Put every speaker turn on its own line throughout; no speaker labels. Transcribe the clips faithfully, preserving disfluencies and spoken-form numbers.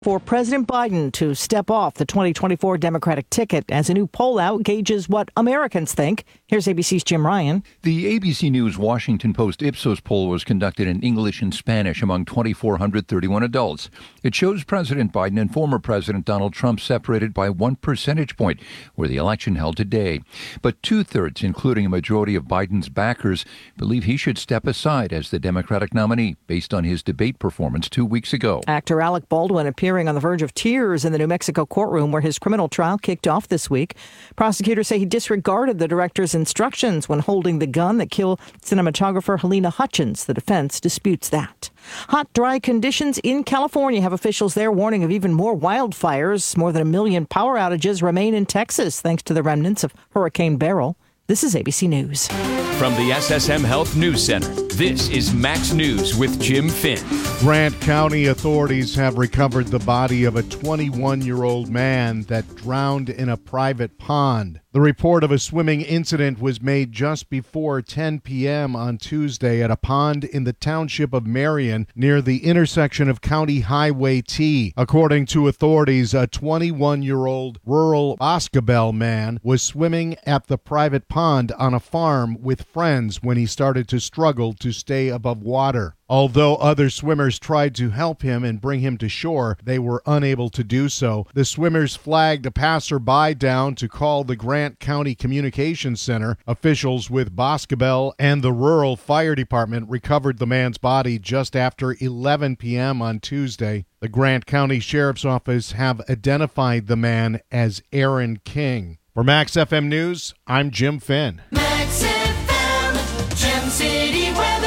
For President Biden to step off the twenty twenty-four Democratic ticket as a new poll out gauges what Americans think. Here's A B C's Jim Ryan.
The A B C News Washington Post Ipsos poll was conducted in English and Spanish among two thousand four hundred thirty-one adults. It shows President Biden and former President Donald Trump separated by one percentage point, where the election held today. But two-thirds, including a majority of Biden's backers, believe he should step aside as the Democratic nominee, based on his debate performance two weeks ago.
Actor Alec Baldwin appeared on the verge of tears in the New Mexico courtroom where his criminal trial kicked off this week. Prosecutors say he disregarded the director's instructions when holding the gun that killed cinematographer Helena Hutchins. The defense disputes that. Hot, dry conditions in California have officials there warning of even more wildfires. More than a million power outages remain in Texas thanks to the remnants of Hurricane Beryl. This is A B C News.
From the S S M Health News Center, this is Max News with Jim Finn.
Grant County authorities have recovered the body of a twenty-one-year-old man that drowned in a private pond. The report of a swimming incident was made just before ten p.m. on Tuesday at a pond in the township of Marion near the intersection of County Highway T. According to authorities, a twenty-one-year-old rural Boscobel man was swimming at the private pond on a farm with friends when he started to struggle to stay above water. Although other swimmers tried to help him and bring him to shore, they were unable to do so. The swimmers flagged a passerby down to call the Grant County Communications Center. Officials with Boscobel and the rural fire department recovered the man's body just after eleven p.m. on Tuesday. The Grant County Sheriff's Office have identified the man as Aaron King. For Max F M News, I'm Jim Finn.
Max F M, Gem City weather.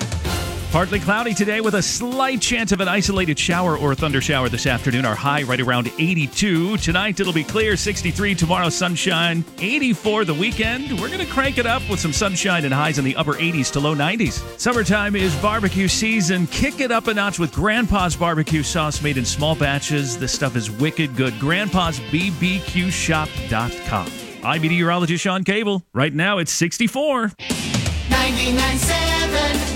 Partly cloudy today with a slight chance of an isolated shower or thunder shower this afternoon. Our high right around eighty-two. Tonight it'll be clear, sixty-three. Tomorrow sunshine, eighty-four the weekend. We're going to crank it up with some sunshine and highs in the upper eighties to low nineties. Summertime is barbecue season. Kick it up a notch with Grandpa's barbecue sauce made in small batches. This stuff is wicked good. grandpas b b q shop dot com. I'm meteorologist Sean Cable. Right now it's sixty-four.
ninety-nine point seven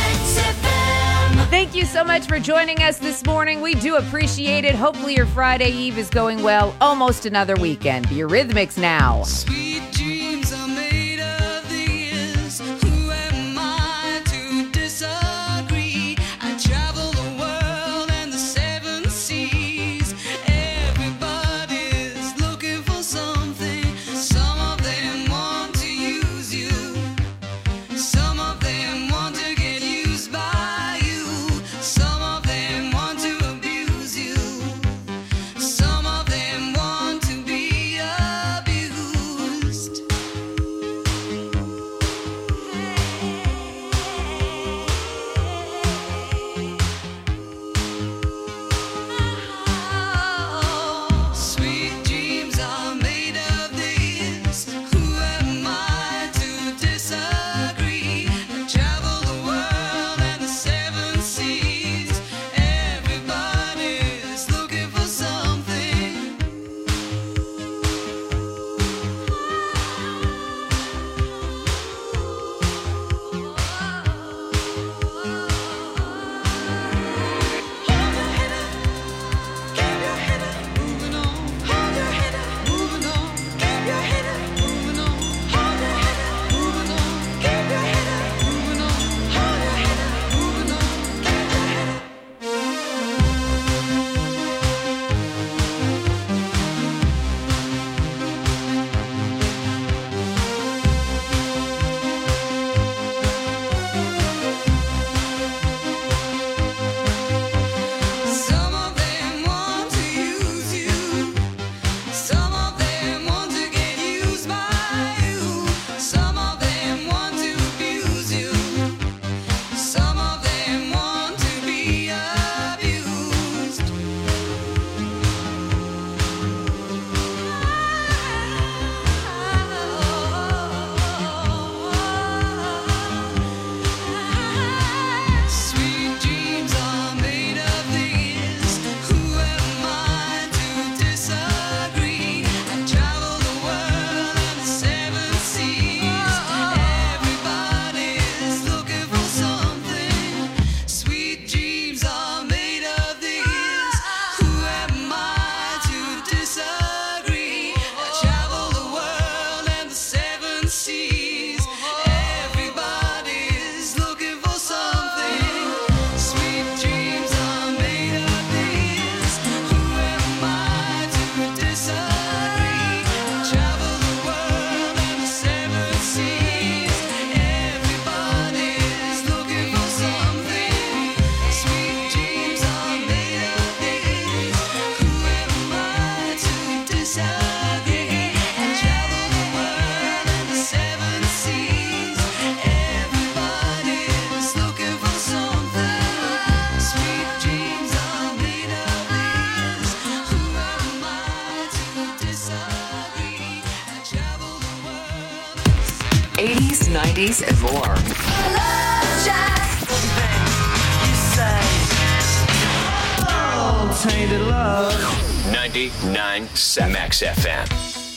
Thank you so much for joining us this morning. We do appreciate it. Hopefully your Friday Eve is going well. Almost another weekend. The Eurythmics now.
Sweet dreams are made of these. Who am I to disagree? I travel the world and the seven seas. Everybody's looking for something. Some of them want to use you. Some of them want to get used by you. Some of them want to abuse you. Some of them want to be abused.
eighties, nineties, and more.
ninety-nine point seven Max F M.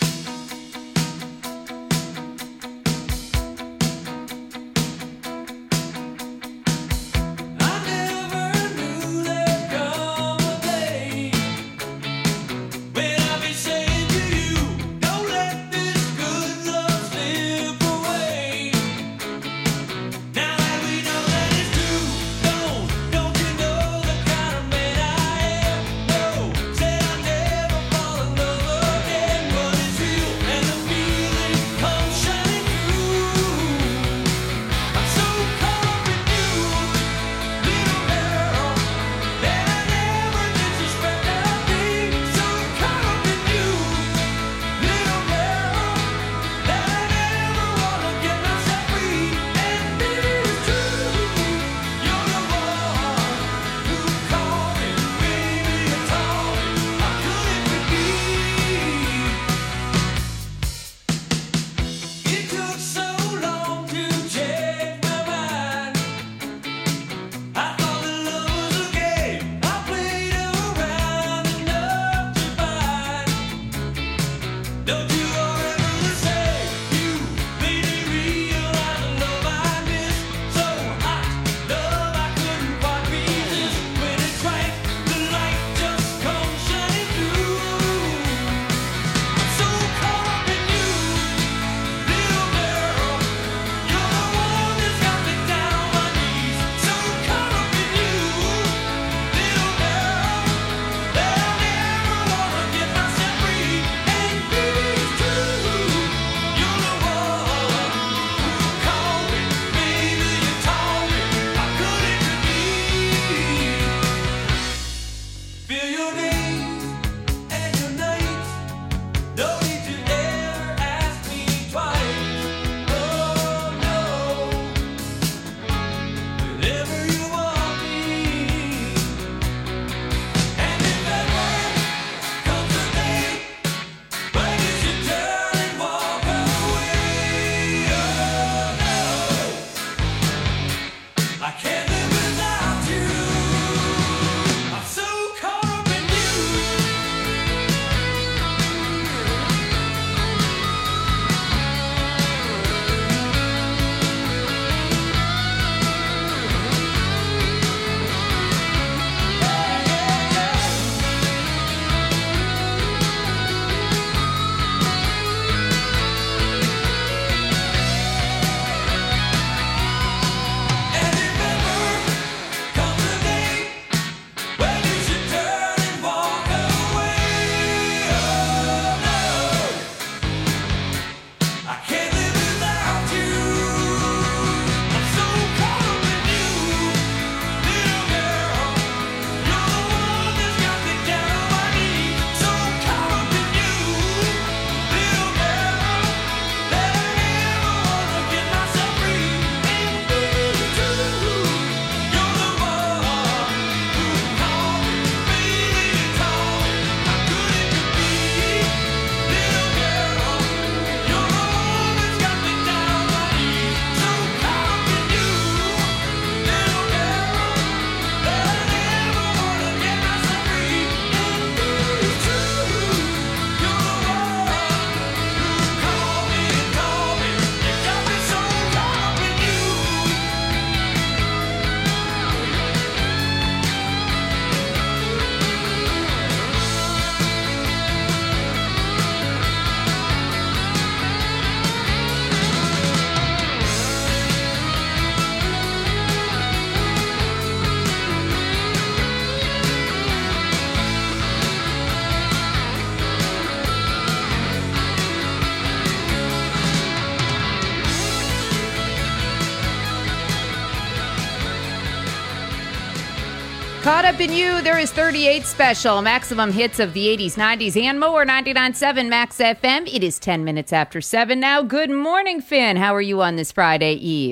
Caught Up in You, there is thirty-eight special. Maximum hits of the eighties, nineties, and more. ninety-nine point seven Max F M. It is ten minutes after seven now. Good morning, Finn. How are you on this Friday Eve?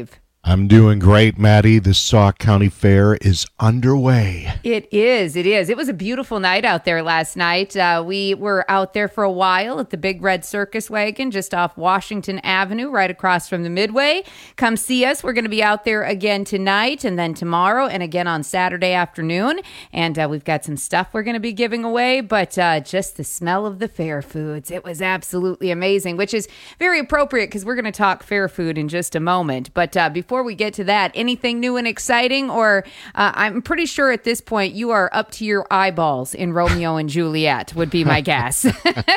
I'm doing great, Maddie. The Sauk County Fair is underway.
It is. It is. It was a beautiful night out there last night. Uh, we were out there for a while at the Big Red Circus Wagon just off Washington Avenue, right across from the Midway. Come see us. We're going to be out there again tonight and then tomorrow and again on Saturday afternoon. And uh, we've got some stuff we're going to be giving away, but uh, just the smell of the fair foods. It was absolutely amazing, which is very appropriate because we're going to talk fair food in just a moment. But uh, before we get to that, anything new and exciting? Or uh, I'm pretty sure at this point you are up to your eyeballs in Romeo and Juliet, would be my guess.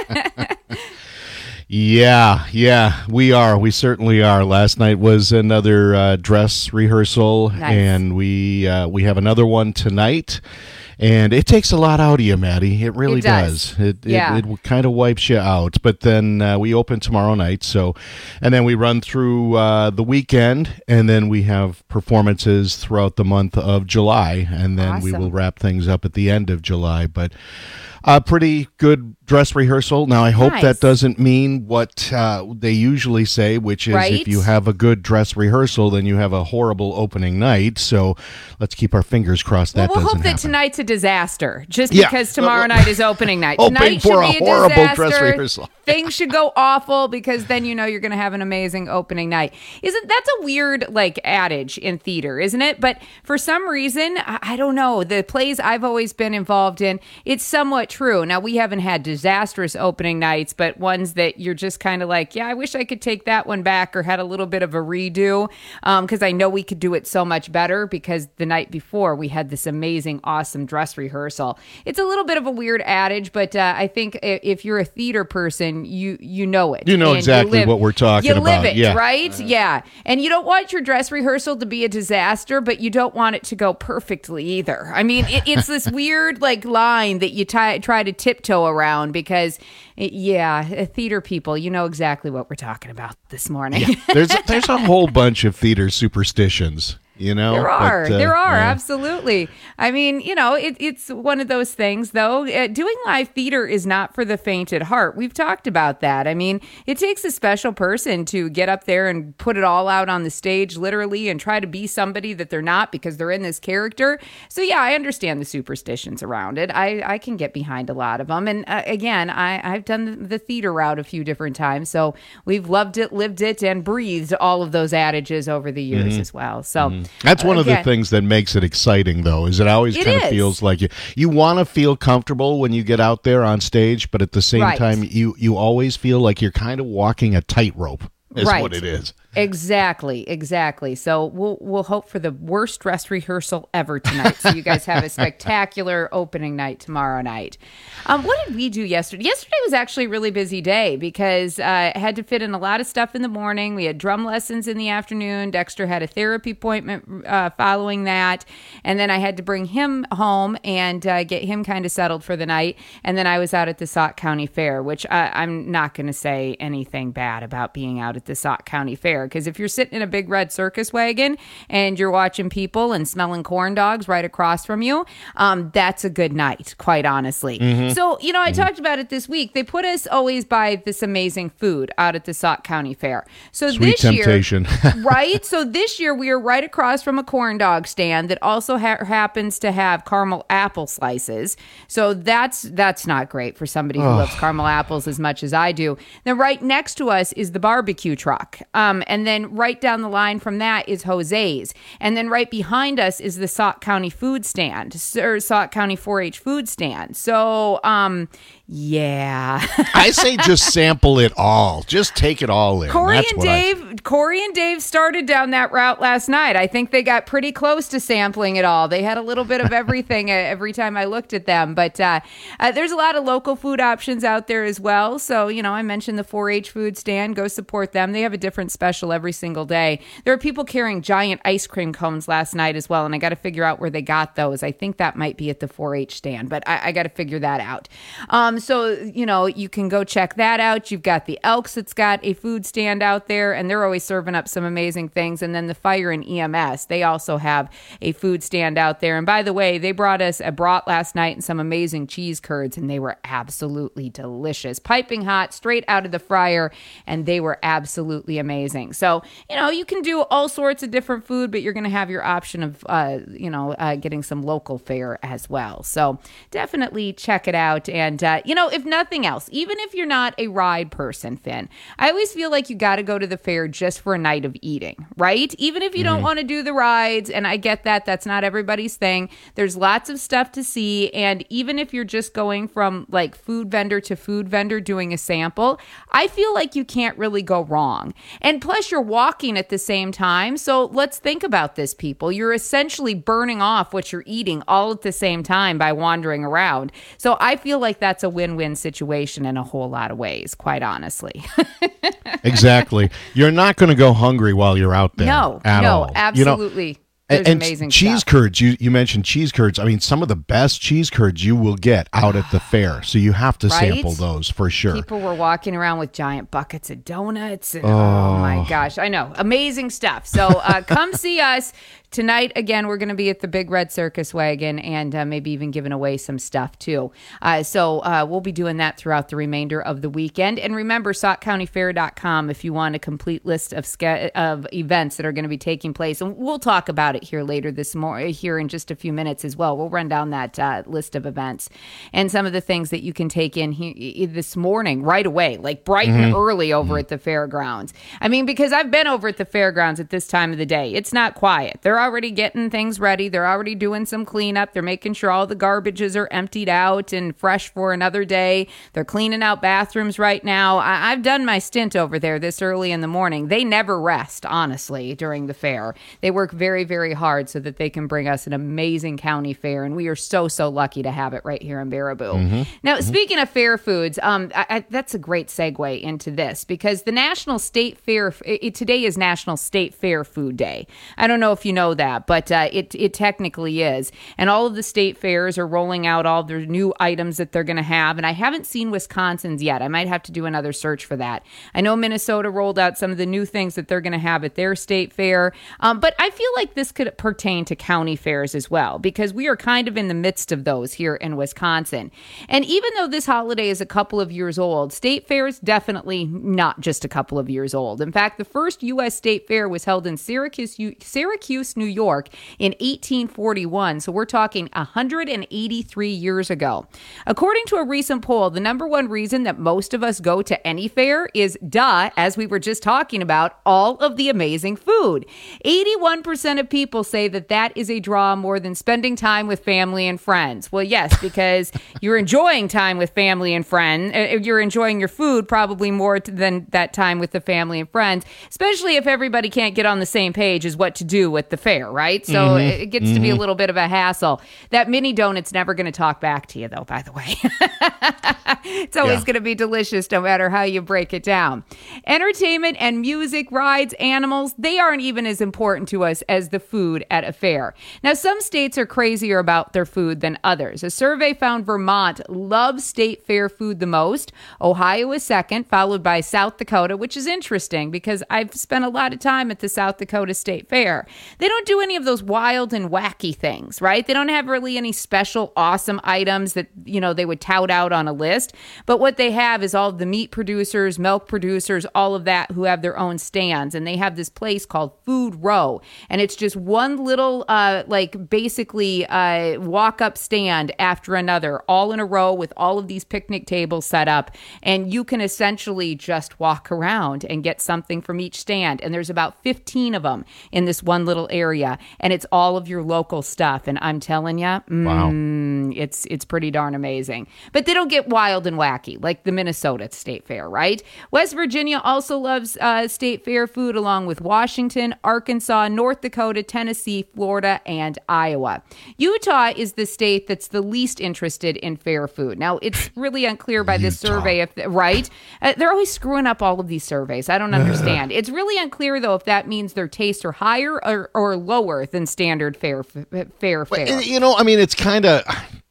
Yeah, yeah, we are. We certainly are. Last night was another uh, dress rehearsal,
Nice.
and we uh, we have another one tonight. And it takes a lot out of you, Maddie. It really
It does.
does. It,
Yeah.
it it kind of wipes you out. But then uh, we open tomorrow night, so and then we run through uh, the weekend, and then we have performances throughout the month of July, and then we
Awesome.
will wrap things up at the end of July. But a pretty good dress rehearsal. Now, I hope
Nice.
that doesn't mean what uh, they usually say, which is
Right.
if you have a good dress rehearsal, then you have a horrible opening night. So let's keep our fingers crossed that
Well, we'll
doesn't
hope that
happen.
tonight's a disaster, just
Yeah.
because tomorrow
Well,
night is opening night.
hoping
Tonight
for
should
a
be a
horrible dress
disaster.
rehearsal.
Things should go awful because then you know you're going to have an amazing opening night. Isn't that's a weird like adage in theater, isn't it? But for some reason, I, I don't know. The plays I've always been involved in, it's somewhat true. Now we haven't had disastrous opening nights, but ones that you're just kind of like, yeah, I wish I could take that one back or had a little bit of a redo because I know we could do it so much better because the night before we had this amazing, awesome dress rehearsal. It's a little bit of a weird adage, but uh, I think i- if you're a theater person, you you know it.
You know
And
exactly
live-
what we're talking
you live
about,
it,
yeah.
right? Yeah. And you don't want your dress rehearsal to be a disaster, but you don't want it to go perfectly either. I mean, it, it's this weird like line that you ti- try to tiptoe around because, it, yeah, uh, theater people, you know exactly what we're talking about this morning.
there's there's a whole bunch of theater superstitions, you know.
There are.
but, uh,
there are.
yeah.
Absolutely. I mean, you know, it, it's one of those things, though. Uh, doing live theater is not for the faint at heart. We've talked about that. I mean, it takes a special person to get up there and put it all out on the stage, literally, and try to be somebody that they're not because they're in this character. So, yeah, I understand the superstitions around it. I, I can get behind a lot of them. And uh, again, I, I've done the, the theater route a few different times. So we've loved it, lived it, and breathed all of those adages over the years
Mm-hmm.
as well. So
That's one of the
again,
things that makes it exciting, though, is it always
It
kind of
is.
feels like you you want to feel comfortable when you get out there on stage, but at the same
Right.
time, you you always feel like you're kind of walking a tightrope. Is
Right.
what it is.
Exactly, exactly. So we'll we'll hope for the worst dress rehearsal ever tonight. So you guys have a spectacular opening night tomorrow night. Um, what did we do yesterday? Yesterday was actually a really busy day because uh, I had to fit in a lot of stuff in the morning. We had drum lessons in the afternoon. Dexter had a therapy appointment uh, following that, and then I had to bring him home and uh, get him kind of settled for the night. And then I was out at the Sauk County Fair, which I, I'm not going to say anything bad about being out at the Sauk County Fair. Because if you're sitting in a big red circus wagon and you're watching people and smelling corn dogs right across from you, um, that's a good night, quite honestly. So, you know, I talked about it this week. They put us always by this amazing food out at the Sauk County Fair. So
Sweet
this
temptation.
year, right? So this year we are right across from a corn dog stand that also ha- happens to have caramel apple slices. So that's that's not great for somebody who loves caramel apples as much as I do. Then right next to us is the barbecue truck. Um, and then right down the line from that is Jose's. And then right behind us is the Sauk County food stand, or Sauk County four H food stand. So, um, yeah.
I say just sample it all. Just take it all in.
Corey
That's
and
what I-
Dave, Corey and Dave started down that route last night. I think they got pretty close to sampling it all. They had a little bit of everything every time I looked at them. But uh, uh, there's a lot of local food options out there as well. So, you know, I mentioned the four H food stand. Go support them. They have a different special every single day. There are people carrying giant ice cream cones last night as well, and I got to figure out where they got those. I think that might be at the four H stand, but I, I got to figure that out. Um, so, you know, you can go check that out. You've got the Elks that's got a food stand out there, and they're always serving up some amazing things. And then the Fire and E M S, they also have a food stand out there. And by the way, they brought us a brat last night and some amazing cheese curds, and they were absolutely delicious. Piping hot, straight out of the fryer, and they were absolutely absolutely amazing. So, you know, you can do all sorts of different food, but you're going to have your option of, uh, you know, uh, getting some local fare as well. So definitely check it out. And, uh, you know, if nothing else, even if you're not a ride person, Finn, I always feel like you got to go to the fair just for a night of eating, right? Even if you don't want to do the rides, and I get that, that's not everybody's thing. There's lots of stuff to see. And even if you're just going from like food vendor to food vendor doing a sample, I feel like you can't really go wrong. And plus you're walking at the same time. So let's think about this, people. You're essentially burning off what you're eating all at the same time by wandering around. So I feel like that's a win-win situation in a whole lot of ways, quite honestly.
Exactly. You're not going to go hungry while you're out there.
No,
at
no,
all.
absolutely.
You know,
There's
and
amazing
cheese
stuff.
curds, you, you mentioned cheese curds. I mean, some of the best cheese curds you will get out at the fair. So you have to
Right?
sample those for sure.
People were walking around with giant buckets of donuts. And, oh. my gosh. I know. Amazing stuff. So uh, come see us. Tonight, again, we're going to be at the Big Red Circus Wagon and uh, maybe even giving away some stuff, too. Uh, so uh, we'll be doing that throughout the remainder of the weekend. And remember, sauk county fair dot com if you want a complete list of ske- of events that are going to be taking place. And we'll talk about it here later this morning, here in just a few minutes as well. We'll run down that uh, list of events and some of the things that you can take in here this morning right away, like bright and early over at the fairgrounds. I mean, because I've been over at the fairgrounds at this time of the day. It's not quiet. They're already getting things ready. They're already doing some cleanup. They're making sure all the garbages are emptied out and fresh for another day. They're cleaning out bathrooms right now. I- I've done my stint over there this early in the morning. They never rest, honestly, during the fair. They work very, very hard so that they can bring us an amazing county fair, and we are so, so lucky to have it right here in Baraboo.
Mm-hmm.
Now, speaking of fair foods, um, I, I, that's a great segue into this because the National State Fair, it, today is National State Fair Food Day. I don't know if you know that, but uh, it it technically is. And all of the state fairs are rolling out all their new items that they're going to have. And I haven't seen Wisconsin's yet. I might have to do another search for that. I know Minnesota rolled out some of the new things that they're going to have at their state fair. Um, but I feel like this could pertain to county fairs as well, because we are kind of in the midst of those here in Wisconsin. And even though this holiday is a couple of years old, state fair is definitely not just a couple of years old. In fact, the first U S state fair was held in Syracuse, Syracuse, New York in eighteen forty-one. So we're talking one hundred eighty-three years ago. According to a recent poll, the number one reason that most of us go to any fair is, duh, as we were just talking about, all of the amazing food. eighty-one percent of people say that that is a draw more than spending time with family and friends. Well, yes, because you're enjoying time with family and friends. You're enjoying your food probably more than that time with the family and friends, especially if everybody can't get on the same page as what to do at the fair, right? So mm-hmm. it gets mm-hmm. to be a little bit of a hassle. That mini donut's never going to talk back to you, though, by the way. It's always yeah. going to be delicious no matter how you break it down. Entertainment and music, rides, animals, they aren't even as important to us as the food at a fair. Now, some states are crazier about their food than others. A survey found Vermont loves state fair food the most. Ohio is second, followed by South Dakota, which is interesting because I've spent a lot of time at the South Dakota State Fair. They don't do any of those wild and wacky things, right? They don't have really any special awesome items that, you know, they would tout out on a list. But what they have is all of the meat producers, milk producers, all of that who have their own stands. And they have this place called Food Row. And it's just one little, uh, like basically uh, walk up stand after another, all in a row with all of these picnic tables set up. And you can essentially just walk around and get something from each stand. And there's about fifteen of them in this one little area. And it's all of your local stuff. And I'm telling you, mm, wow. it's it's pretty darn amazing. But they don't get wild and wacky like the Minnesota State Fair, right? West Virginia also loves uh, state fair food, along with Washington, Arkansas, North Dakota, Tennessee, Florida, and Iowa. Utah is the state that's the least interested in fair food. Now, it's really unclear by this survey, if right? Uh, they're always screwing up all of these surveys. I don't understand. It's really unclear, though, if that means their tastes are higher or, or lower than standard fair fair fair.
You know, I mean, it's kind of...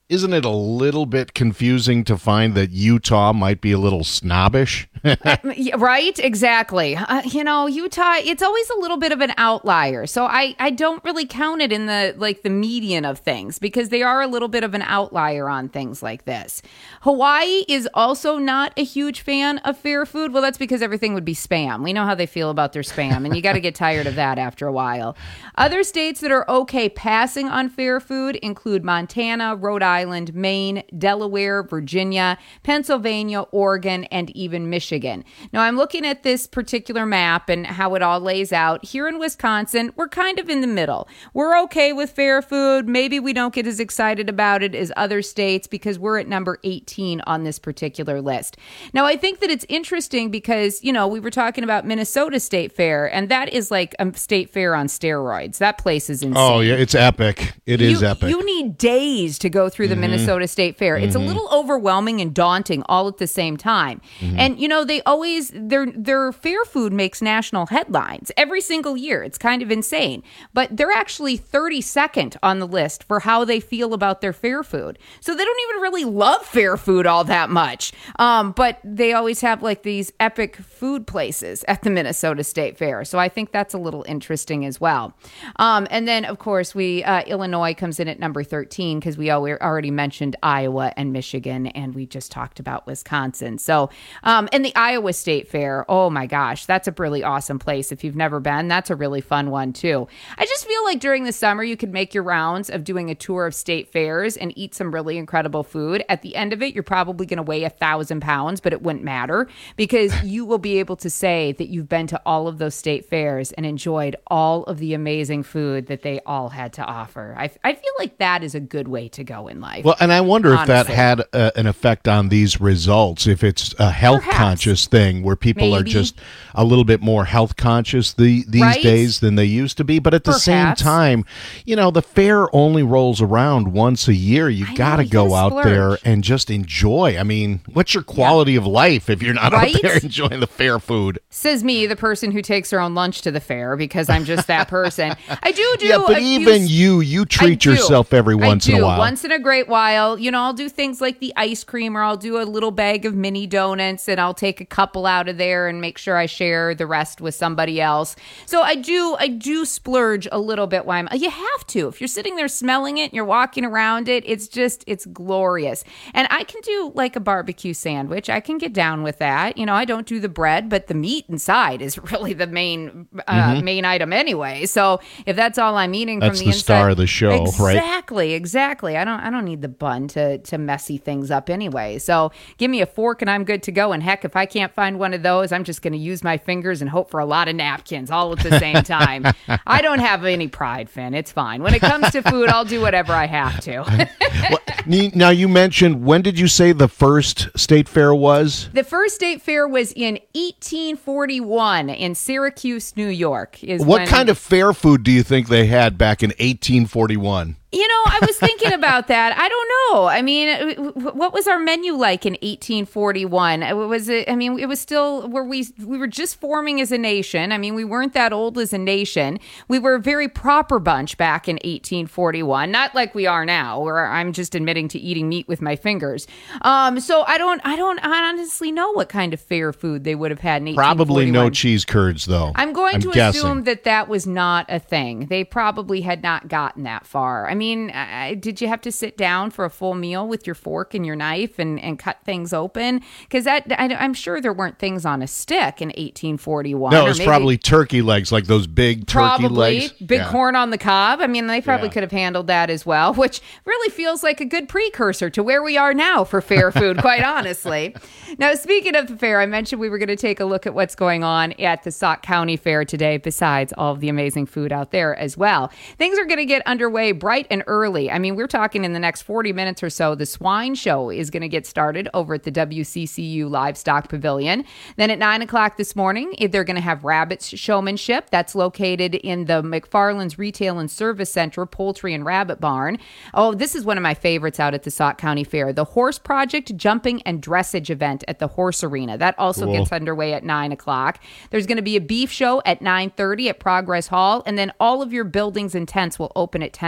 isn't it a little bit confusing to find that Utah might be a little snobbish?
Yeah, right? Exactly. Uh, you know, Utah, it's always a little bit of an outlier. So I, I don't really count it in the like the median of things because they are a little bit of an outlier on things like this. Hawaii is also not a huge fan of fair food. Well, that's because everything would be spam. We know how they feel about their spam, and you got to get tired of that after a while. Other states that are okay passing on fair food include Montana, Rhode Island, Maine, Delaware, Virginia, Pennsylvania, Oregon, and even Michigan. Now, I'm looking at this particular map and how it all lays out. Here in Wisconsin, we're kind of in the middle. We're okay with fair food. Maybe we don't get as excited about it as other states because we're at number eighteen on this particular list. Now, I think that it's interesting because, you know, we were talking about Minnesota State Fair, and that is like a state fair on steroids. That place is insane.
Oh, yeah, it's epic. It is
you,
epic.
You need days to go through the mm-hmm. Minnesota State Fair. It's mm-hmm. a little overwhelming and daunting all at the same time. Mm-hmm. And, you know, they always, their their fair food makes national headlines every single year. It's kind of insane. But they're actually thirty-second on the list for how they feel about their fair food. So they don't even really love fair food all that much. Um, but they always have like these epic food places at the Minnesota State Fair. So I think that's a little interesting as well. Um, and then, of course, we uh, Illinois comes in at number thirteen because we already mentioned Iowa and Michigan, and we just talked about Wisconsin. So, um, and the Iowa State Fair, oh my gosh, that's a really awesome place. If you've never been, that's a really fun one too. I just feel like during the summer, you could make your rounds of doing a tour of state fairs and eat some really incredible food. At the end of it, you're probably going to weigh a thousand pounds, but it wouldn't matter because you will be able to say that you've been to all of those state fairs and enjoyed all of the amazing food that they all had to offer. I, I feel like that is a good way to go in life.
Well, and I wonder
honestly.
if that had uh, an effect on these results, if it's a health
Perhaps.
conscious thing where people
Maybe.
are just a little bit more health conscious the, these
Right?
days than they used to be. But at the same
Perhaps.
time, you know, the fair only rolls around once a year. You
I
got
know,
to
you
go
gotta
out there
splurge.
and just enjoy. I mean, what's your quality of life if you're not
Right?
out there enjoying the fair food?
Says me, the person who takes her own lunch to the fair because I'm just that person. I do do
Yeah, but
a few
even you, you
I
treat
do.
yourself every once
I do.
in a while.
Once in a great while. You know, I'll do things like the ice cream or I'll do a little bag of mini donuts and I'll take a couple out of there and make sure I share the rest with somebody else. So I do I do splurge a little bit while I'm you have to. If you're sitting there smelling it and you're walking around it, it's just it's glorious. And I can do like a barbecue sandwich. I can get down with that. You know, I don't do the bread, but the meat inside is really the main uh,
Mm-hmm.
main item anyway. So if that's all I'm eating
That's
from
the
the inside,
star of the show, right?
Exactly, exactly. I don't I don't need the bun to to messy things up anyway. So give me a fork and I'm good to go. And heck, if I can't find one of those, I'm just going to use my fingers and hope for a lot of napkins all at the same time. I don't have any pride, Finn. It's fine. When it comes to food, I'll do whatever I have to.
Well, now, you mentioned, when did you say the first state fair was?
The first state fair was in eighteen forty-one in Syracuse, New York. Is
What
when-
kind of fair food do you think they had back in eighteen forty-one?
You know, I was thinking about that. I don't know. I mean, what was our menu like in eighteen forty-one? Was it? I mean, it was still where we we were just forming as a nation. I mean, we weren't that old as a nation. We were a very proper bunch back in eighteen forty-one, not like we are now, where I'm just admitting to eating meat with my fingers. Um, so I don't, I don't honestly know what kind of fair food they would have had in eighteen forty-one.
Probably no cheese curds, though.
I'm going
I'm
to
guessing.
assume that that was not a thing. They probably had not gotten that far. I mean, I, did you have to sit down for a full meal with your fork and your knife and, and cut things open? Because that I, I'm sure there weren't things on a stick in eighteen forty-one.
No,
or
it was
maybe-
probably turkey legs, like those big turkey
Probably
legs.
big
Yeah.
corn on the cob. I mean, they probably
Yeah.
could have handled that as well, which really feels like a good precursor to where we are now for fair food, quite honestly. Now, speaking of the fair, I mentioned we were going to take a look at what's going on at the Sauk County Fair today, besides all of the amazing food out there as well. Things are going to get underway bright and early. I mean, we're talking in the next forty minutes or so. The swine show is going to get started over at the W C C U Livestock Pavilion. Then at nine o'clock this morning, they're going to have rabbits showmanship. That's located in the McFarland's Retail and Service Center, Poultry and Rabbit Barn. Oh, this is one of my favorites out at the Sauk County Fair. The Horse Project Jumping and Dressage event at the Horse Arena. That also
Cool.
gets underway at nine o'clock. There's going to be a beef show at nine thirty at Progress Hall, and then all of your buildings and tents will open at ten o'clock.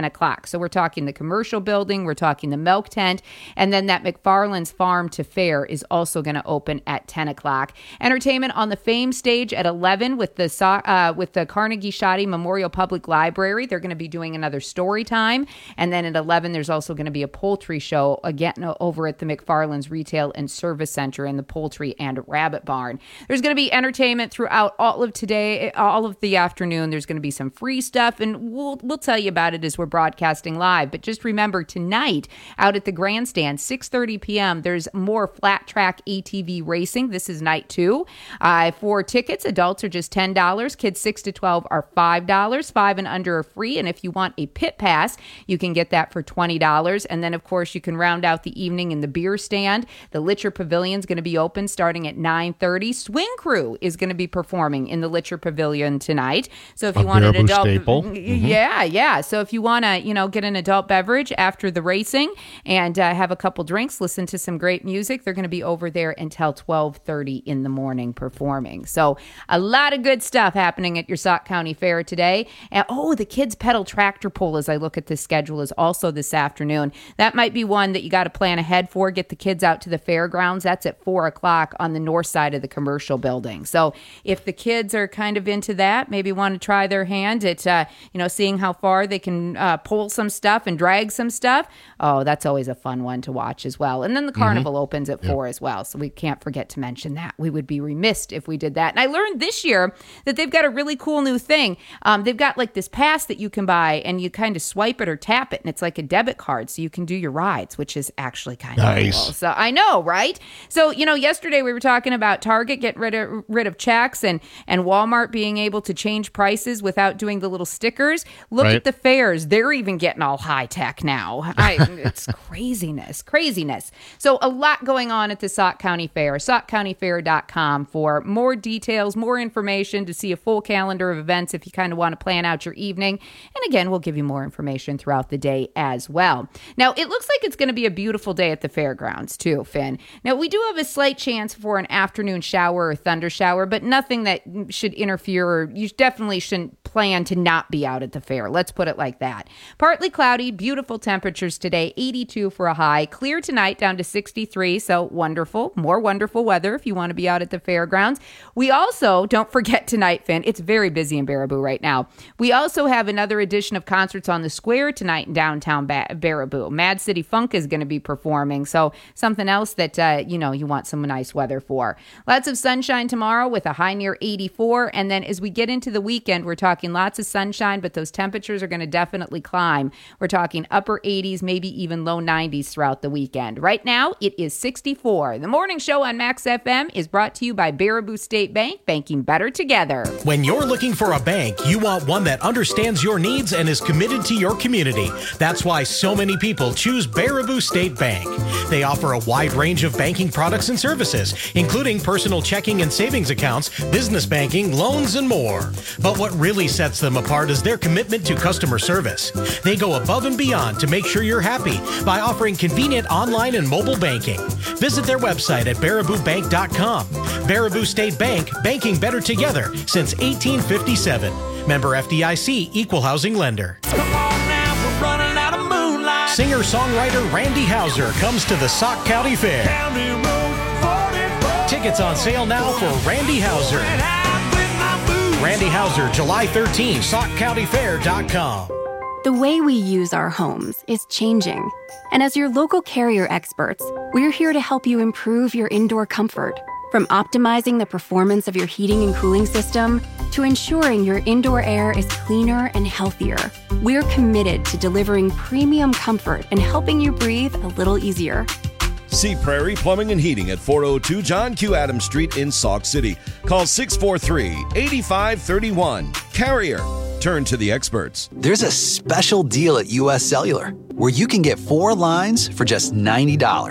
So we're talking the commercial building, we're talking the milk tent, and then that McFarland's Farm to Fair is also going to open at ten o'clock. Entertainment on the Fame stage at eleven with the uh, with the Carnegie Shoddy Memorial Public Library. They're going to be doing another story time. And then at eleven, there's also going to be a poultry show again over at the McFarland's Retail and Service Center in the Poultry and Rabbit Barn. There's going to be entertainment throughout all of today, all of the afternoon. There's going to be some free stuff, and we'll we'll tell you about it as we're broadcasting live. But just remember, tonight out at the grandstand, six thirty p.m., there's more flat track A T V racing. This is night two. Uh, for tickets, adults are just ten dollars. Kids six to twelve are five dollars. Five and under are free. And if you want a pit pass, you can get that for twenty dollars. And then, of course, you can round out the evening in the beer stand. The Litcher Pavilion is going to be open starting at nine thirty. Swing Crew is going to be performing in the Litcher Pavilion tonight. So if you
A
want an
Baraboo
adult,
staple. Mm-hmm.
yeah, yeah. So if you want to, you know, get an adult beverage after the racing and uh, have a couple drinks, listen to some great music, they're going to be over there until twelve thirty in the morning performing. So a lot of good stuff happening at your Sauk County Fair today. And oh, the Kids Pedal Tractor Pull, as I look at this schedule, is also this afternoon. That might be one that you got to plan ahead for. Get the kids out to the fairgrounds. That's at four o'clock on the north side of the commercial building. So if the kids are kind of into that, maybe want to try their hand at, uh, you know, seeing how far they can uh, pull some stuff and drag some stuff. Oh, that's always a fun one to watch as well. And then the carnival mm-hmm. opens at four yep. as well. So we can't forget to mention that. We would be remiss if we did that. And I learned this year that they've got a really cool new thing. Um, they've got like this pass that you can buy and you kind of swipe it or tap it and it's like a debit card so you can do your rides, which is actually kind of
nice.
Cool. So I know, right? So, you know, yesterday we were talking about Target getting rid of, rid of checks and, and Walmart being able to change prices without doing the little stickers. Look
right.
at the fairs. They're even getting all high tech now. I, it's craziness, craziness. So a lot going on at the Sauk County Fair. sauk county fair dot com for more details, more information, to see a full calendar of events if you kind of want to plan out your evening. And again, we'll give you more information throughout the day as well. Now, it looks like it's going to be a beautiful day at the fairgrounds too, Finn. Now, we do have a slight chance for an afternoon shower or thunder shower, but nothing that should interfere, or you definitely shouldn't plan to not be out at the fair. Let's put it like that. Partly cloudy, beautiful temperatures today, eighty-two for a high. Clear tonight down to sixty-three, so wonderful. More wonderful weather if you want to be out at the fairgrounds. We also, don't forget tonight, Finn, it's very busy in Baraboo right now. We also have another edition of Concerts on the Square tonight in downtown ba- Baraboo. Mad City Funk is going to be performing, so something else that, uh, you know, you want some nice weather for. Lots of sunshine tomorrow with a high near eighty-four, and then as we get into the weekend, we're talking lots of sunshine, but those temperatures are going to definitely climb. We're talking upper eighties, maybe even low nineties throughout the weekend. Right now, it is sixty-four. The morning show on Max F M is brought to you by Baraboo State Bank, banking better together.
When you're looking for a bank, you want one that understands your needs and is committed to your community. That's why so many people choose Baraboo State Bank. They offer a wide range of banking products and services, including personal checking and savings accounts, business banking, loans, and more. But what really sets them apart is their commitment to customer service. They go above and beyond to make sure you're happy by offering convenient online and mobile banking. Visit their website at baraboo bank dot com. Baraboo State Bank, banking better together since eighteen fifty-seven. Member F D I C, Equal Housing Lender.
Come on now, we're running out of moonlight.
Singer-songwriter Randy Houser comes to the Sauk County Fair.
County Road forty-four.
Tickets on sale now for Randy Houser.
Went out with my boots.
Randy Houser, July thirteenth, sauk county fair dot com.
The way we use our homes is changing. And as your local Carrier experts, we're here to help you improve your indoor comfort. From optimizing the performance of your heating and cooling system to ensuring your indoor air is cleaner and healthier, we're committed to delivering premium comfort and helping you breathe a little easier.
See Prairie Plumbing and Heating at four oh two John Q. Adams Street in Sauk City. Call six four three, eight five three one. Carrier. Turn to the experts.
There's a special deal at U S Cellular where you can get four lines for just ninety dollars.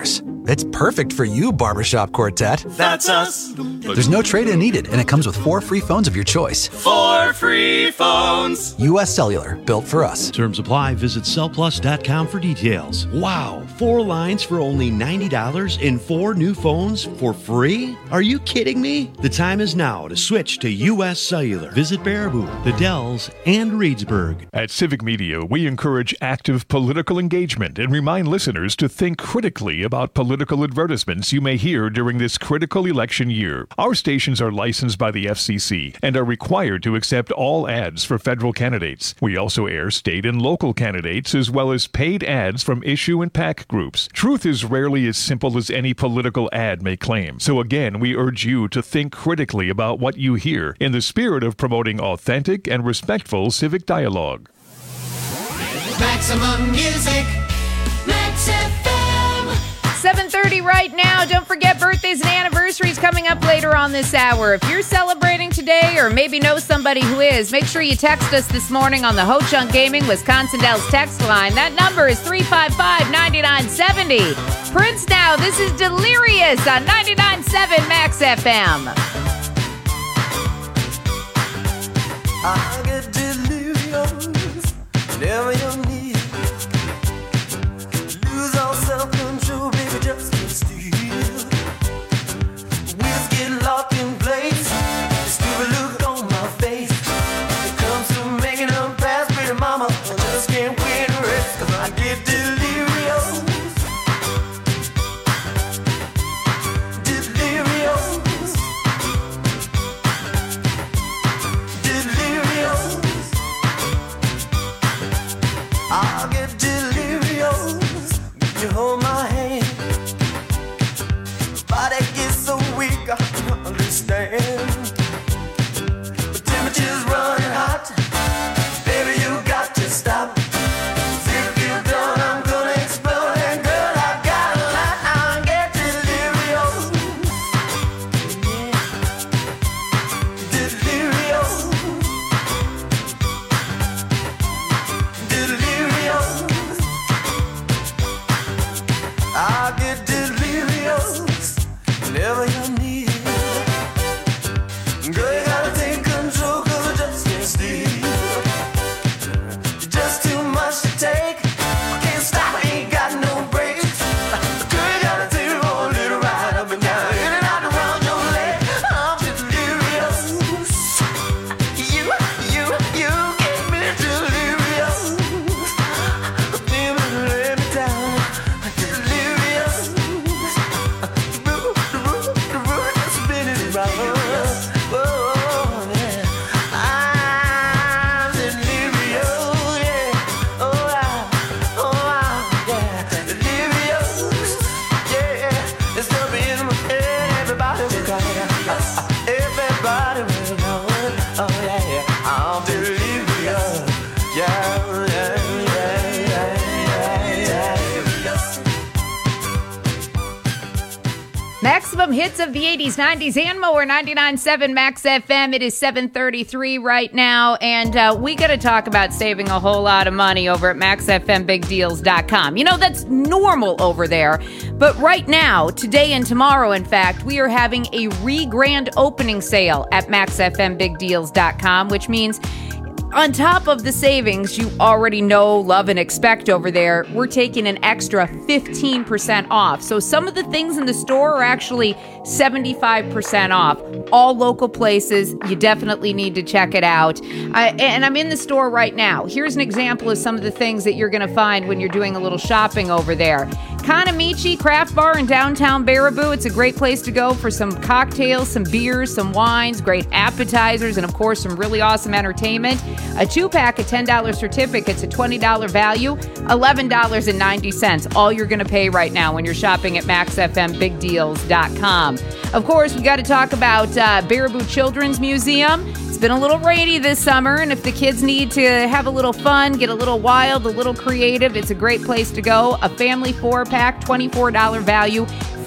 It's perfect for you, Barbershop Quartet.
That's us.
There's no trade-in needed, and it comes with four free phones of your choice.
Four free phones.
U S Cellular, built for us.
Terms apply. Visit cell plus dot com for details. Wow, four lines for only ninety dollars and four new phones for free? Are you kidding me? The time is now to switch to U S Cellular. Visit Baraboo, The Dells, and Reedsburg.
At Civic Media, we encourage active political engagement and remind listeners to think critically about political advertisements you may hear during this critical election year. Our stations are licensed by the F C C and are required to accept all ads for federal candidates. We also air state and local candidates as well as paid ads from issue and PAC groups. Truth is rarely as simple as any political ad may claim. So again, we urge you to think critically about what you hear in the spirit of promoting authentic and respectful civic dialogue.
Maximum music, Max F M.
seven thirty right now. Don't forget birthdays and anniversaries coming up later on this hour. If you're celebrating today or maybe know somebody who is, make sure you text us this morning on the Ho Chunk Gaming Wisconsin Dells text line. That number is three five five, nine nine seven zero. Prince now. This is Delirious on ninety-nine point seven Max F M.
I get delirious whenever you're near. Lose all self-control, baby, just can't steal. Wheels get locked in place. Stupid look on my face. It comes to making a pass, pretty mama. I just can't wait to rest, 'cause I get delirious. Delirious. Delirious. I get delirious. You hold my hand. Body gets so weak, I don't understand. The temperature's running hot. Baby, you got to stop. 'Cause if you're done, I'm gonna explode. And girl, I gotta lie, I get delirious. Delirious. Delirious. I get delirious whenever you're near. Girl, you gotta take control, 'cause I just can't sleep. Just too much to take. I can't stop, I ain't got no brakes. Girl, you gotta take a whole little ride up and down, in and out around your leg. I'm delirious. You, you, you get me delirious. Baby, lay me down. Delirious. The root, the root, the root is spinning around. Oh, yeah. I'm delirious, yeah. Oh, I, oh, I, yeah. Delirious, yeah. It's gonna be in my head. Everybody will cry. Everybody will know. Oh, yeah, yeah. I'm delirious. Yeah, yeah, yeah, yeah, yeah, yeah.
Maximum hits of the eighties, nineties, and more. ninety-nine point seven Max F M. It is seven thirty-three right now, and uh, we got to talk about saving a whole lot of money over at max f m big deals dot com. You know, that's normal over there, but right now, today and tomorrow, in fact, we are having a re-grand opening sale at max f m big deals dot com, which means on top of the savings you already know, love, and expect over there, we're taking an extra fifteen percent off. So some of the things in the store are actually seventy-five percent off. All local places. You definitely need to check it out. Uh, and I'm in the store right now. Here's an example of some of the things that you're going to find when you're doing a little shopping over there. Kanamichi Craft Bar in downtown Baraboo. It's a great place to go for some cocktails, some beers, some wines, great appetizers, and of course some really awesome entertainment. A two-pack of ten dollars certificates, a twenty dollars value, eleven dollars and ninety cents. All you're going to pay right now when you're shopping at max f m big deals dot com. Of course, we got to talk about uh, Baraboo Children's Museum. It's been a little rainy this summer, and if the kids need to have a little fun, get a little wild, a little creative, it's a great place to go. A family four-pack, twenty-four dollars value,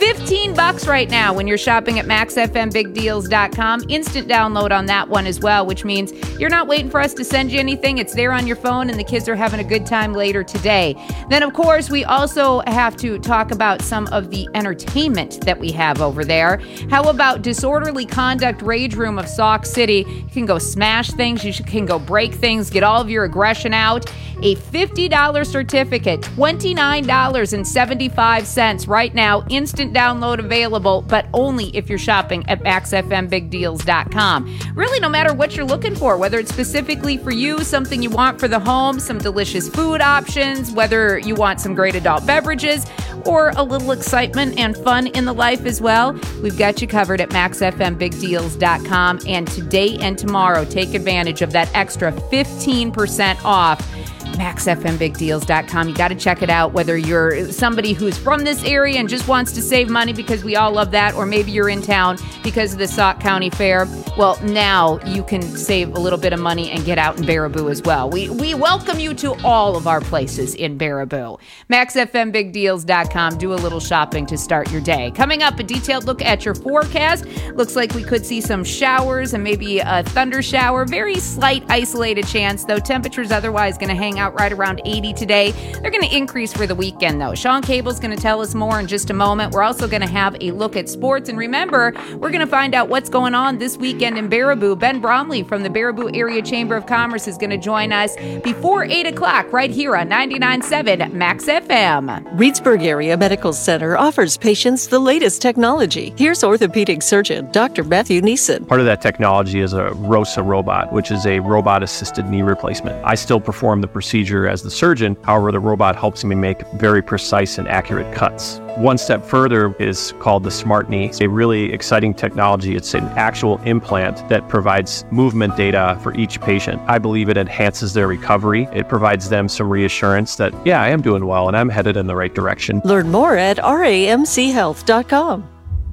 fifteen bucks right now when you're shopping at max f m big deals dot com. Instant download on that one as well, which means you're not waiting for us to send you anything. It's there on your phone, and the kids are having a good time later today. Then, of course, we also have to talk about some of the entertainment that we have over there. How about Disorderly Conduct Rage Room of Sauk City? You can go smash things. You can go break things. Get all of your aggression out. A fifty dollars certificate, twenty-nine dollars and seventy-five cents right now. Instant download available, but only if you're shopping at max f m big deals dot com. Really, no matter what you're looking for, whether it's specifically for you, something you want for the home, some delicious food options, whether you want some great adult beverages, or a little excitement and fun in the life as well, we've got you covered at max f m big deals dot com. And today and tomorrow, take advantage of that extra fifteen percent off. max f m big deals dot com. You got to check it out, whether you're somebody who's from this area and just wants to save money because we all love that, or maybe you're in town because of the Sauk County Fair. Well, now you can save a little bit of money and get out in Baraboo as well. We we welcome you to all of our places in Baraboo. max f m big deals dot com. Do a little shopping to start your day. Coming up, a detailed look at your forecast. Looks like we could see some showers and maybe a thunder shower. Very slight isolated chance, though. Temperatures otherwise going to hang out right around eighty today. They're going to increase for the weekend, though. Sean Cable's going to tell us more in just a moment. We're also going to have a look at sports. And remember, we're going to find out what's going on this weekend in Baraboo. Ben Bromley from the Baraboo Area Chamber of Commerce is going to join us before eight o'clock right here on ninety-nine point seven Max F M.
Reedsburg Area Medical Center offers patients the latest technology. Here's orthopedic surgeon Doctor Matthew Neeson.
Part of that technology is a ROSA robot, which is a robot-assisted knee replacement. I still perform the procedure as the surgeon. However, the robot helps me make very precise and accurate cuts. One step further is called the Smart Knee. It's a really exciting technology. It's an actual implant that provides movement data for each patient. I believe it enhances their recovery. It provides them some reassurance that, yeah, I am doing well and I'm headed in the right direction.
Learn more at R A M C health dot com.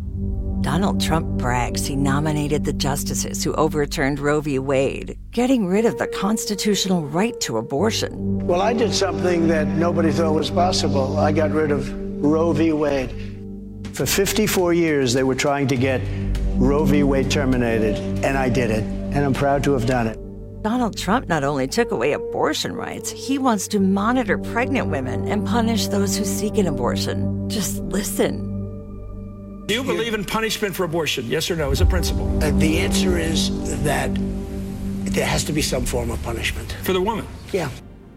Donald Trump brags he nominated the justices who overturned Roe v. Wade, getting rid of the constitutional right to abortion.
Well, I did something that nobody thought was possible. I got rid of Roe v. Wade. For fifty-four years, they were trying to get Roe v. Wade terminated, and I did it, and I'm proud to have done it.
Donald Trump not only took away abortion rights, he wants to monitor pregnant women and punish those who seek an abortion. Just listen.
Do you believe in punishment for abortion? Yes or no, as a principle?
Uh, the answer is that there has to be some form of punishment.
For the woman?
Yeah.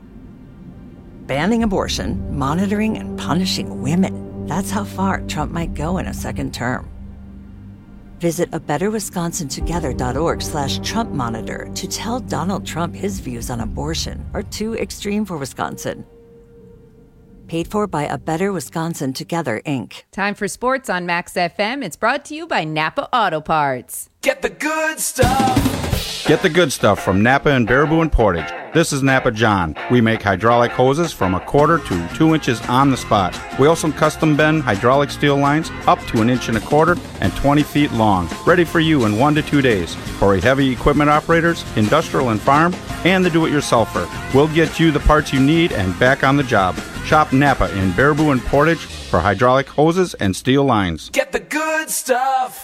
Banning abortion, monitoring and punishing women. That's how far Trump might go in a second term. Visit a better wisconsin together dot org slash Trump monitor to tell Donald Trump his views on abortion are too extreme for Wisconsin. Paid for by A Better Wisconsin Together, Incorporated.
Time for sports on Max F M. It's brought to you by Napa Auto Parts.
Get the good stuff.
Get the good stuff from Napa and Baraboo and Portage. This is Napa John. We make hydraulic hoses from a quarter to two inches on the spot. We also custom bend hydraulic steel lines up to an inch and a quarter and twenty feet long. Ready for you in one to two days. For heavy equipment operators, industrial and farm, and the do-it-yourselfer. We'll get you the parts you need and back on the job. Shop Napa in Baraboo and Portage for hydraulic hoses and steel lines.
Get the good stuff.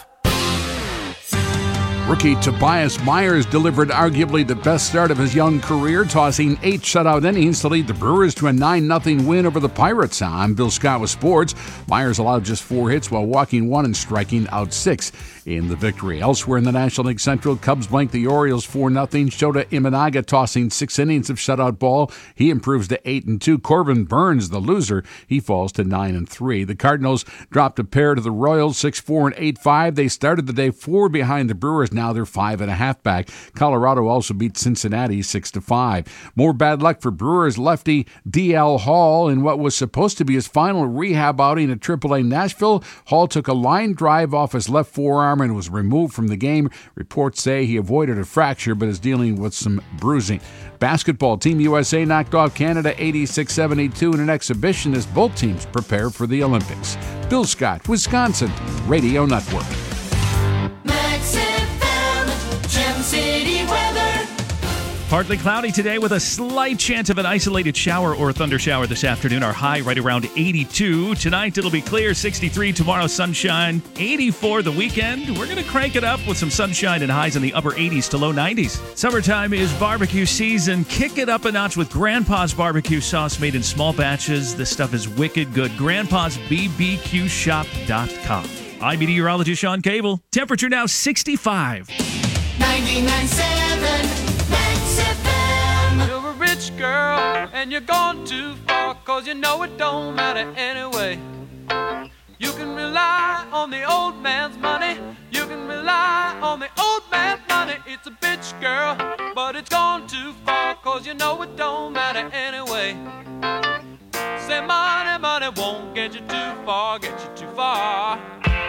Rookie Tobias Myers delivered arguably the best start of his young career, tossing eight shutout innings to lead the Brewers to a nine nothing win over the Pirates. I'm Bill Scott with sports. Myers allowed just four hits while walking one and striking out six in the victory. Elsewhere in the National League Central, Cubs blanked the Orioles four nothing. Shota Imanaga tossing six innings of shutout ball. He improves to eight and two. Corbin Burns, the loser, he falls to nine and three. The Cardinals dropped a pair to the Royals, six four and eight five. They started the day four behind the Brewers. Now they're five and a half back. Colorado also beat Cincinnati six to five. More bad luck for Brewers lefty D L Hall in what was supposed to be his final rehab outing at triple A Nashville. Hall took a line drive off his left forearm and was removed from the game. Reports say he avoided a fracture but is dealing with some bruising. Basketball, Team U S A knocked off Canada eighty-six seventy-two in an exhibition as both teams prepare for the Olympics. Bill Scott, Wisconsin Radio Network.
Max F M, Gem City weather.
Partly cloudy today with a slight chance of an isolated shower or thunder shower this afternoon. Our high right around eighty-two. Tonight it'll be clear, sixty-three. Tomorrow sunshine, eighty-four the weekend. We're going to crank it up with some sunshine and highs in the upper eighties to low nineties. Summertime is barbecue season. Kick it up a notch with Grandpa's barbecue sauce made in small batches. This stuff is wicked good. Grandpa's B B Q shop dot com. I'm meteorologist Sean Cable. Temperature now sixty-five.
ninety-nine point seven You're a rich girl and you're gone too far, cause you know it don't matter anyway. You can rely on the old man's money. You can rely on the old man's money. It's a bitch girl, but it's gone too far, cause you know it don't matter anyway. Say money, money won't get you too far, get you too far.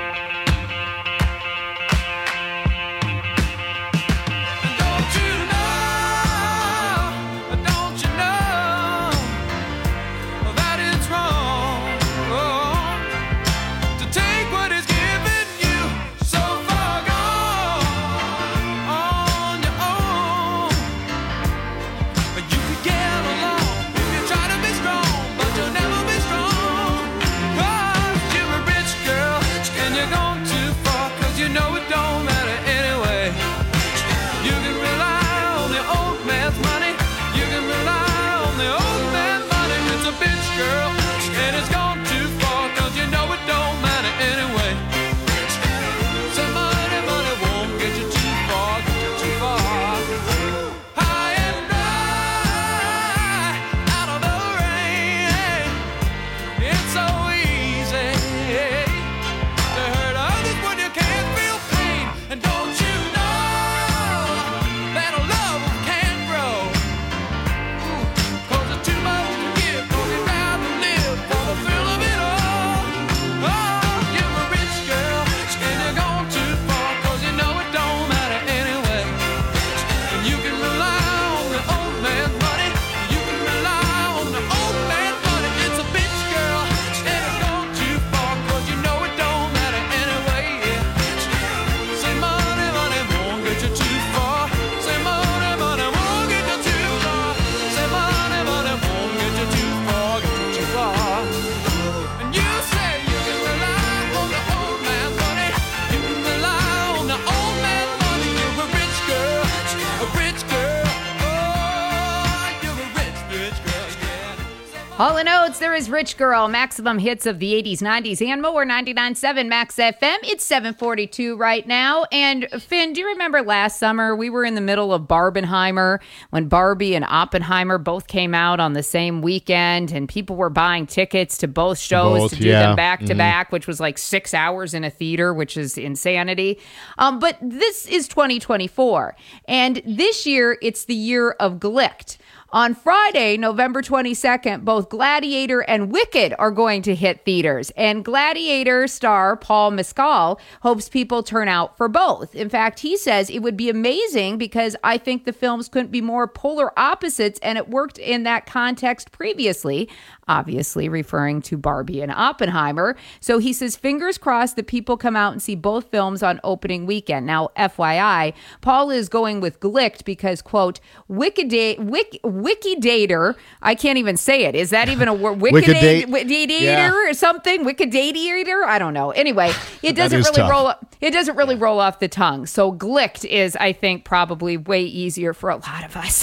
Hall and Oates, there is Rich Girl, maximum hits of the eighties, nineties, and more. ninety-nine point seven Max F M. It's seven forty-two right now. And Finn, do you remember last summer we were in the middle of Barbenheimer when Barbie and Oppenheimer both came out on the same weekend, and people were buying tickets to both shows
Both,
to do
yeah.
them back to
Mhm.
back, which was like six hours in a theater, which is insanity. Um, but this is twenty twenty-four, and this year it's the year of Glicked. On Friday, November twenty-second, both Gladiator and Wicked are going to hit theaters. And Gladiator star Paul Mescal hopes people turn out for both. In fact, he says it would be amazing because I think the films couldn't be more polar opposites, and it worked in that context previously, obviously referring to Barbie and Oppenheimer. So he says, fingers crossed that people come out and see both films on opening weekend. Now, F Y I, Paul is going with Glicked because, quote, Wicked, Wik, Wikidatator, I can't even say it. Is that even a word?
Wikidate-
Wikidatator
yeah.
or something? Wikidatator? I don't know. Anyway, it
That
doesn't
is
really
tough.
roll up. It doesn't really roll off the tongue. So Glicked is, I think, probably way easier for a lot of us.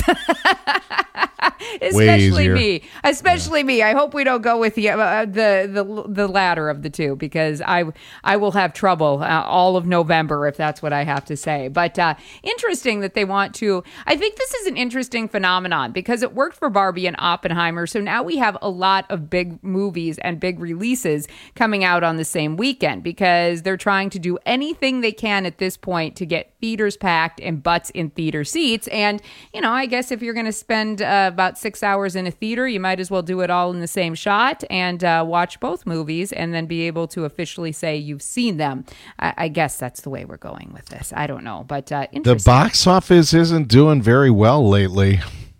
Especially
easier.
me. Especially me. I hope we don't go with the, uh, the the the latter of the two, because I I will have trouble uh, all of November if that's what I have to say. But uh, interesting that they want to. I think this is an interesting phenomenon because it worked for Barbie and Oppenheimer. So now we have a lot of big movies and big releases coming out on the same weekend because they're trying to do anything they can at this point to get theaters packed and butts in theater seats. And, you know, I guess if you're going to spend uh, about six hours in a theater, you might as well do it all in the same shot and uh, watch both movies and then be able to officially say you've seen them. I, I guess that's the way we're going with this. I don't know, but uh,
The
interesting.
box office isn't doing very well lately.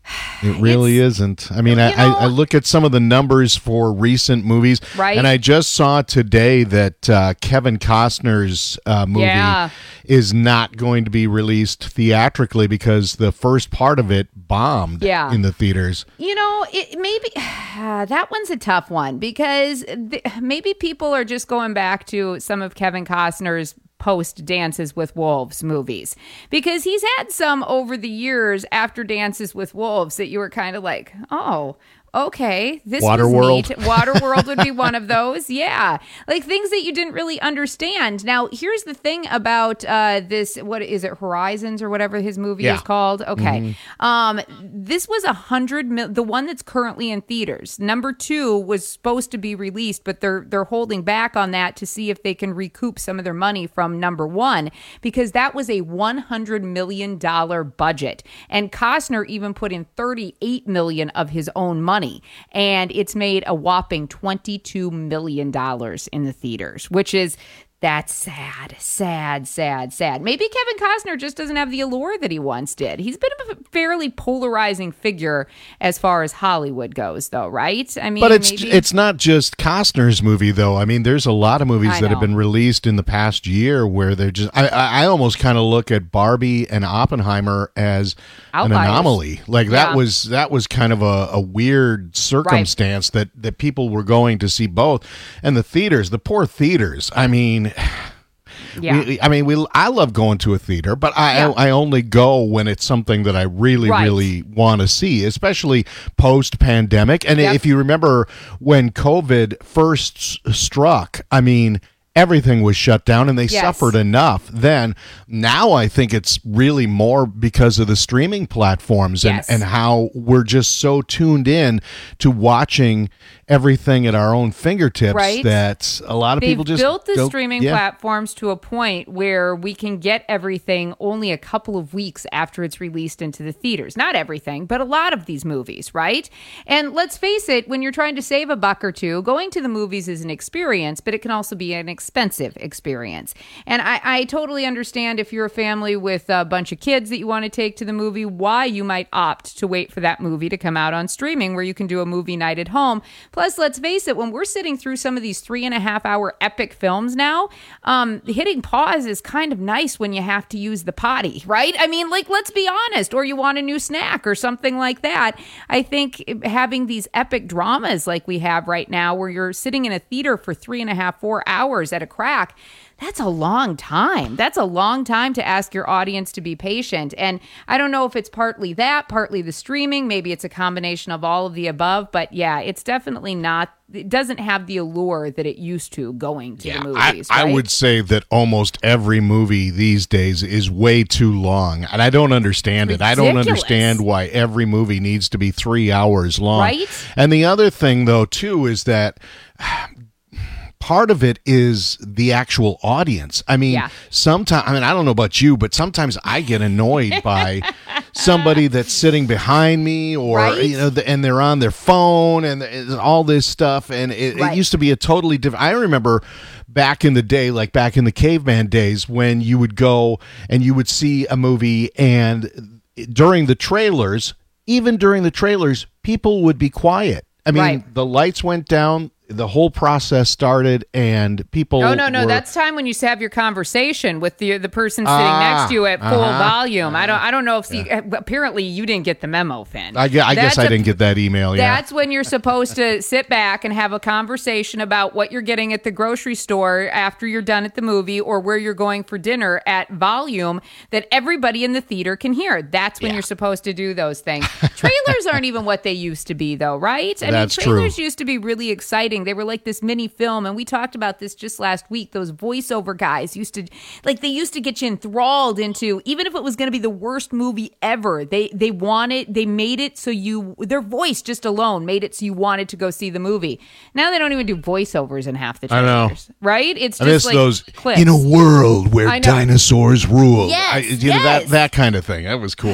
It really isn't. I mean, I,
You know-
I, I look at some of the numbers for recent movies,
Right.
and I just saw today that uh, Kevin Costner's uh, movie
Yeah.
is not going to be released theatrically because the first part of it bombed
Yeah.
in the theaters.
You know, it maybe that one's a tough one because th- maybe people are just going back to some of Kevin Costner's post Dances with Wolves movies, because he's had some over the years after Dances with Wolves that you were kind of like, oh, okay, this was
Waterworld.
neat. Waterworld would be one of those. Yeah. Like things that you didn't really understand. Now, here's the thing about uh, this, what is it, Horizons or whatever his movie
Yeah.
is called? Okay.
Mhm.
Um, this was a hundred mil, the one that's currently in theaters. Number two was supposed to be released, but they're they're holding back on that to see if they can recoup some of their money from number one, because that was a one hundred million dollars budget. And Costner even put in thirty-eight million dollars of his own money. And it's made a whopping twenty-two million dollars in the theaters, which is that's sad, sad, sad, sad. Maybe Kevin Costner just doesn't have the allure that he once did. He's been a fairly polarizing figure as far as Hollywood goes, though, right? I mean,
But it's
maybe,
it's not just Costner's movie, though. I mean, there's a lot of movies
I
that have
know.
been released in the past year where they're just. I I, I almost kind of look at Barbie and Oppenheimer as
Outliers.
an anomaly. Like that
Yeah.
was that was kind of a, a weird circumstance that that people were going to see both, and the theaters, the poor theaters. I mean.
Yeah.
We, I mean, we. I love going to a theater, but I
Yeah.
I only go when it's something that I really
Right.
really want to see, especially post pandemic. And
Yep.
if you remember when COVID first s- struck, I mean. Everything was shut down and they
Yes.
suffered enough then. Now I think it's really more because of the streaming platforms and,
Yes.
and how we're just so tuned in to watching everything at our own fingertips
Right.
that a lot of
They've
people just
built the
don't-
streaming
yeah.
platforms to a point where we can get everything only a couple of weeks after it's released into the theaters. Not everything, but a lot of these movies, right? And let's face it, when you're trying to save a buck or two, going to the movies is an experience, but it can also be an expensive experience. And I, I totally understand if you're a family with a bunch of kids that you want to take to the movie, why you might opt to wait for that movie to come out on streaming where you can do a movie night at home. Plus, let's face it, when we're sitting through some of these three and a half hour epic films now, um, hitting pause is kind of nice when you have to use the potty, right? I mean, like, let's be honest, or you want a new snack or something like that. I think having these epic dramas like we have right now, where you're sitting in a theater for three and a half, four hours at a crack, that's a long time. That's a long time to ask your audience to be patient. And I don't know if it's partly that, partly the streaming. Maybe it's a combination of all of the above. But yeah, it's definitely not, it doesn't have the allure that it used to going to the movies.
I, I
right?
would say that almost every movie these days is way too long, and I don't understand it. I don't
Ridiculous.
understand why every movie needs to be three hours long.
Right?
And the other thing, though, too, is that part of it is the actual audience. I mean,
Yeah.
sometimes, I mean, I don't know about you, but sometimes I get annoyed by somebody that's sitting behind me or,
Right?
you know, the, and they're on their phone and, and all this stuff. And it,
Right.
it used to be a totally different, I remember back in the day, like back in the caveman days, when you would go and you would see a movie and during the trailers, even during the trailers, people would be quiet. I mean,
Right.
the lights went down, the whole process started, and people.
No, no, no.
were-
That's time when you have your conversation with the the person sitting
Ah,
next to you at full
uh-huh.
volume. I don't. I don't know if you, apparently you didn't get the memo, Finn.
I, gue- I guess
That's
I
a-
didn't get that email. Yeah,
That's when you're supposed to sit back and have a conversation about what you're getting at the grocery store after you're done at the movie, or where you're going for dinner at volume that everybody in the theater can hear. That's when you're supposed to do those things. Trailers aren't even what they used to be, though, right? I
That's
mean,
true.
trailers used to be really exciting. They were like this mini film, and we talked about this just last week. Those voiceover guys used to, like, they used to get you enthralled into, even if it was going to be the worst movie ever, they they wanted, they made it so you, their voice just alone made it so you wanted to go see the movie. Now they don't even do voiceovers in half the
I know.
trailers, right? It's
I
just
miss
like
those
clips.
in a world where
I know.
dinosaurs rule.
Yes,
I, you know, that
yes.
that kind of thing. That was cool.
Oh,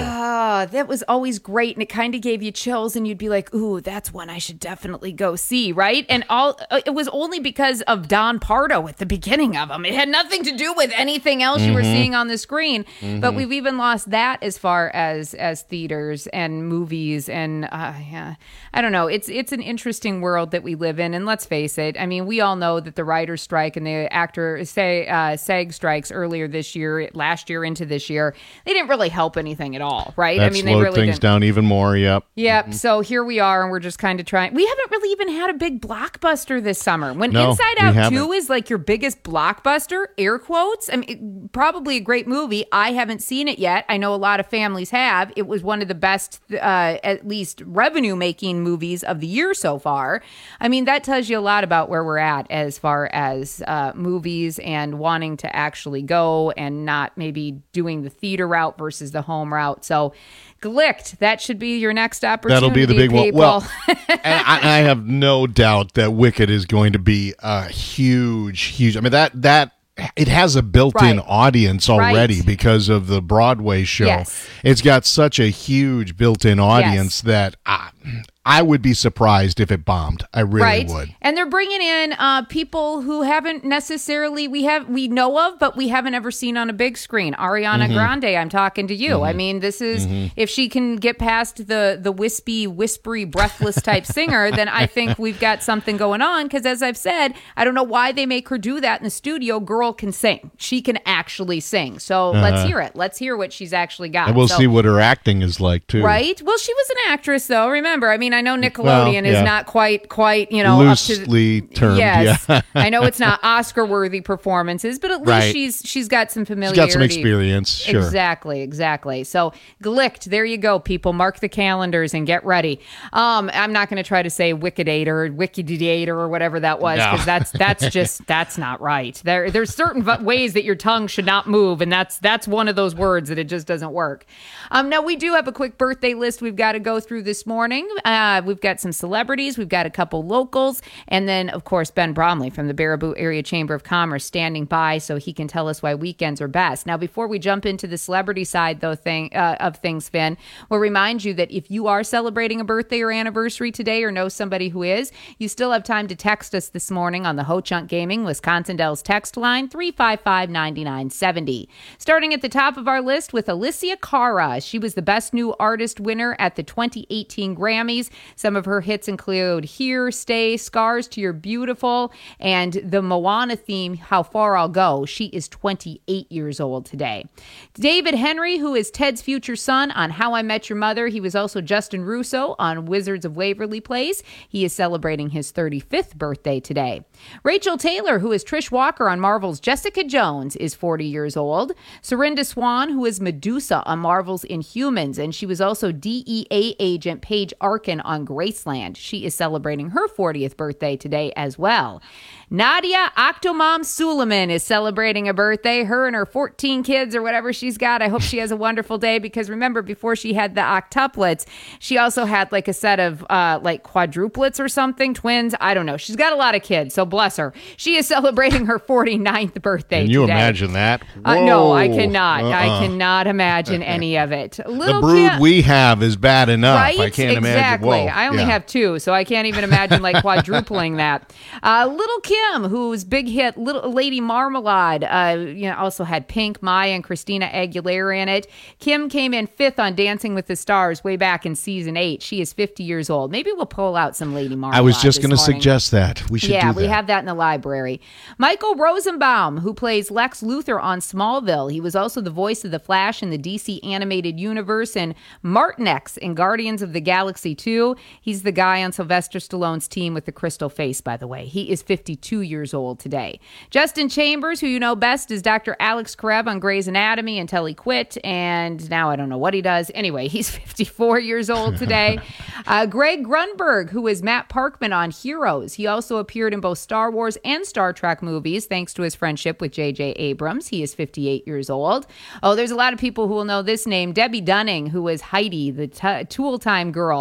uh, that was always great, and it kind of gave you chills, and you'd be like, ooh, that's one I should definitely go see, right? And all it was only because of Don Pardo at the beginning of them. It had nothing to do with anything else mm-hmm. you were seeing on the screen. Mm-hmm. But we've even lost that as far as as theaters and movies, and uh, yeah, I don't know. It's it's an interesting world that we live in, and let's face it. I mean, we all know that the writers' strike and the actor say uh, SAG strikes earlier this year, last year into this year, they didn't really help anything at all, right?
That
I mean,
slowed
they really
things
didn't.
down even more. Yep.
Yep.
Mm-hmm.
So here we are, and we're just kind of trying. We haven't really even had a big blockbuster this summer. When
No,
Inside
we
Out
haven't.
two is like your biggest blockbuster, air quotes. I mean, it- probably a great movie. I haven't seen it yet. I know a lot of families have. It was one of the best, uh, at least revenue-making movies of the year so far. I mean, that tells you a lot about where we're at as far as uh, movies and wanting to actually go and not maybe doing the theater route versus the home route. So, Glicked, that should be your next opportunity.
That'll be the big one.
people.
Well, and I, I have no doubt that Wicked is going to be a huge, huge. I mean, that that it has a built-in
Right.
audience already
Right.
because of the Broadway show.
Yes.
It's got such a huge built-in audience
Yes.
that I, I would be surprised if it bombed. I really
right.
would.
And they're bringing in uh, people who haven't necessarily we have we know of, but we haven't ever seen on a big screen. Ariana
Mhm.
Grande, I'm talking to you.
Mhm.
I mean, this is
Mhm.
if she can get past the the wispy, whispery, breathless type singer, then I think we've got something going on. Because as I've said, I don't know why they make her do that in the studio. Girl can sing. She can actually sing. So let's
Uh-huh.
hear it. Let's hear what she's actually got.
And we'll
So-
see what her acting is like, too.
Right. Well, she was an actress, though. Remember, I mean, I know Nickelodeon
Well, yeah.
is not quite, quite, you know,
Loosely
up to the,
termed,
Yes,
yeah.
I know it's not Oscar-worthy performances, but at least
Right.
she's she's got some
She's
familiarity.
got some experience, sure.
Exactly, exactly. So, Glicked, there you go, people. Mark the calendars and get ready. Um, I'm not going to try to say Wikidate or Wikidate or whatever that was,
No.
because that's that's just that's not right. There there's certain v- ways that your tongue should not move, and that's that's one of those words that it just doesn't work. Um, now we do have a quick birthday list we've got to go through this morning. Uh, we've got some celebrities, we've got a couple locals, and then of course Ben Bromley from the Baraboo Area Chamber of Commerce standing by so he can tell us why weekends are best. Now before we jump into the celebrity side though thing uh, of things, Finn, we'll remind you that if you are celebrating a birthday or anniversary today or know somebody who is, you still have time to text us this morning on the Ho Chunk Gaming Wisconsin Dells text line three five five, nine nine seven zero. Starting at the top of our list with Alicia Cara. She was the Best New Artist winner at the twenty eighteen Grammys. Some of her hits include Here, Stay, Scars to Your Beautiful, and the Moana theme, How Far I'll Go. She is twenty-eight years old today. David Henry, who is Ted's future son on How I Met Your Mother. He was also Justin Russo on Wizards of Waverly Place. He is celebrating his thirty-fifth birthday today. Rachel Taylor, who is Trish Walker on Marvel's Jessica Jones, is forty years old. Serinda Swan, who is Medusa on Marvel's Inhumans, and she was also D E A agent Paige Arkin on Graceland. She is celebrating her fortieth birthday today as well. Nadia Octomom Suleiman is celebrating a birthday. Her and her fourteen kids or whatever she's got. I hope she has a wonderful day because remember, before she had the octuplets, she also had like a set of uh, like quadruplets or something, twins. I don't know. She's got a lot of kids, so bless her. She is celebrating her forty-ninth birthday
Can you
today.
imagine that?
Uh, no, I
Whoa.
cannot. I
Uh-uh.
cannot imagine any of it.
The
Little
brood
Kim-
we have is bad enough.
Right?
I can't
exactly.
imagine. Whoa.
I only
Yeah.
have two, so I can't even imagine like quadrupling that. Uh, Little Kim, whose big hit "Little Lady Marmalade," uh, you know, also had Pink, Maya, and Christina Aguilera in it. Kim came in fifth on Dancing with the Stars way back in season eight. She is fifty years old. Maybe we'll pull out some Lady Marmalade.
I was just
going
going to suggest that. We should
yeah,
do
we
that.
have that in the library. Michael Rosenbaum, who plays Lex Luthor on Smallville. He was also the voice of the Flash in the D C animated universe and Martinex in Guardians of the Galaxy two. He's the guy on Sylvester Stallone's team with the crystal face, by the way. He is fifty-two years old today. Justin Chambers, who you know best, is Doctor Alex Karev on Grey's Anatomy until he quit, and now I don't know what he does. Anyway, he's fifty-four years old today. uh, Greg Grunberg, who is Matt Parkman on Heroes. He also appeared in both Star Wars and Star Trek movies, thanks to his friendship with J J Abrams. He is fifty-eight years old. Oh, there's a lot of people who will know this name. Debbie Dunning, who was Heidi, the t- Tool Time girl on Home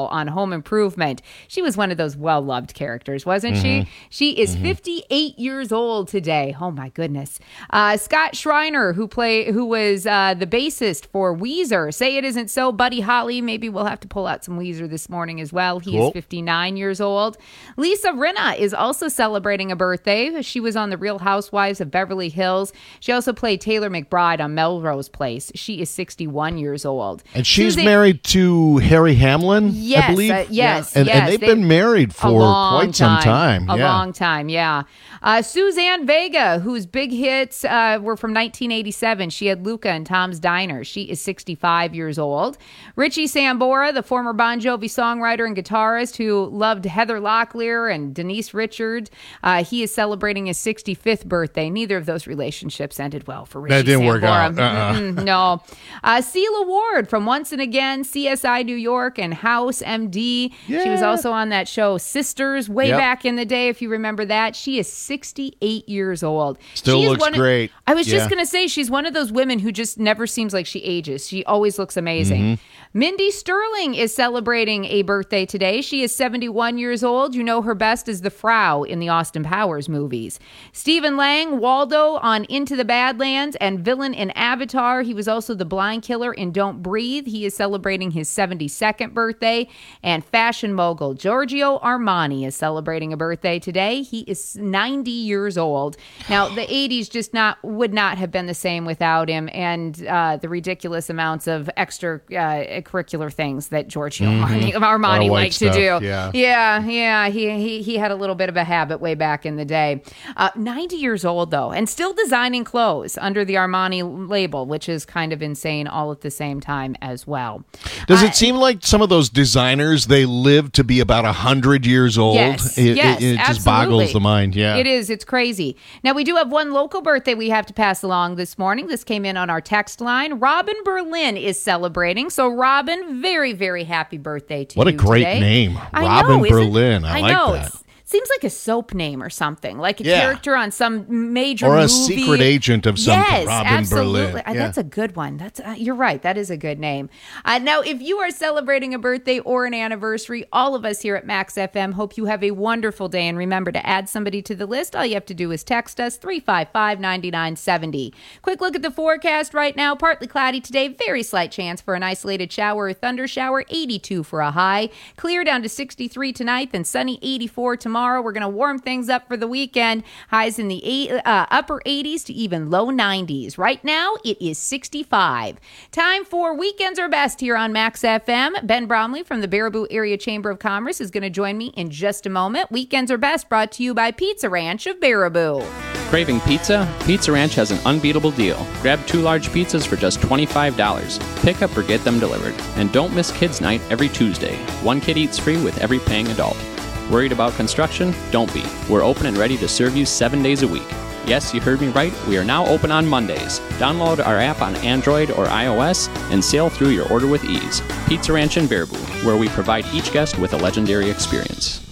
Home Improvement. She was one of those well-loved characters, wasn't
Mhm.
she? She is
Mhm.
fifty-eight years old today. Oh my goodness. Uh, Scott Schreiner, who play, who was uh, the bassist for Weezer. Say It Isn't So, Buddy Holly. Maybe we'll have to pull out some Weezer this morning as well. He
Cool.
is fifty-nine years old. Lisa Rinna is also celebrating a birthday. She was on The Real Housewives of Beverly Hills. She also played Taylor McBride on Melrose Place. She is sixty-one years old.
And she's
Suzanne-
married to Harry Hamlin,
Yes,
I believe.
uh, yes,
And,
yes.
and they've been married
a
for
long
quite some time.
A
yeah.
long time, yeah. Uh, Suzanne Vega, whose big hits uh, were from nineteen eighty-seven. She had Luca and Tom's Diner. She is sixty-five years old. Richie Sambora, the former Bon Jovi songwriter and guitarist who loved Heather Locklear and Denise Richards, uh, he is celebrating his sixty-fifth birthday. Neither of those relationships ended well for Richie
That didn't work
Sambora.
out. Uh-uh.
Mm-mm, no. Uh, Ceela Ward from Once and Again, C S I New York, and House M D. She was
Yeah.
also on that show Sisters way
Yep.
back in the day, if you remember that. She is sixty-eight years old.
Still
She is
looks
one of-
great.
I was
Yeah.
just going to say, she's one of those women who just never seems like she ages. She always looks amazing.
Mhm.
Mindy Sterling is celebrating a birthday today. She is seventy-one years old. You know her best as the Frau in the Austin Powers movies. Stephen Lang, Waldo on Into the Badlands, and villain in Avatar. He was also the blind killer in Don't Breathe. He is celebrating his seventy-second birthday. And fashion mogul Giorgio Armani is celebrating a birthday today. He is ninety years old. Now, the eighties just not would not have been the same without him, and uh, the ridiculous amounts of extra uh, curricular things that Giorgio
Mhm.
Armani,
A lot of
Armani
white
liked to
stuff,
do.
yeah.
yeah, yeah. He, he he had a little bit of a habit way back in the day. Uh, ninety years old though, and still designing clothes under the Armani label, which is kind of insane all at the same time as well.
Does it seem like some of those designers, they live to be about one hundred years old?
Yes,
it,
yes,
it, it just
absolutely.
boggles the mind, yeah.
It is. It's crazy. Now, we do have one local birthday we have to pass along this morning. This came in on our text line. Robin Berlin is celebrating. So, Robin, very, very happy birthday to
What a
you
great
today.
name.
I
Robin
know, isn't-
Berlin. I like
know.
that.
It's- Seems like a soap name or something, like a
Yeah.
character on some major
Or a
movie.
secret agent of some
yes,
Robin
absolutely.
Berlin.
Uh,
Yeah.
That's a good one. That's uh, you're right. That is a good name. Uh, now, if you are celebrating a birthday or an anniversary, all of us here at Max F M hope you have a wonderful day. And remember to add somebody to the list. All you have to do is text us three five five, nine nine seven zero. Quick look at the forecast right now. Partly cloudy today. Very slight chance for an isolated shower or thunder shower. eighty-two for a high. Clear down to sixty-three tonight. Then sunny eighty-four tomorrow. We're going to warm things up for the weekend. Highs in the eight, uh, upper eighties to even low nineties. Right now, it is sixty-five. Time for Weekends Are Best here on Max F M. Ben Bromley from the Baraboo Area Chamber of Commerce is going to join me in just a moment. Weekends Are Best brought to you by Pizza Ranch of Baraboo.
Craving pizza? Pizza Ranch has an unbeatable deal. Grab two large pizzas for just twenty-five dollars. Pick up or get them delivered. And don't miss Kids Night every Tuesday. One kid eats free with every paying adult. Worried about construction? Don't be. We're open and ready to serve you seven days a week. Yes, you heard me right. We are now open on Mondays. Download our app on Android or iOS and sail through your order with ease. Pizza Ranch in Baraboo, where we provide each guest with a legendary experience.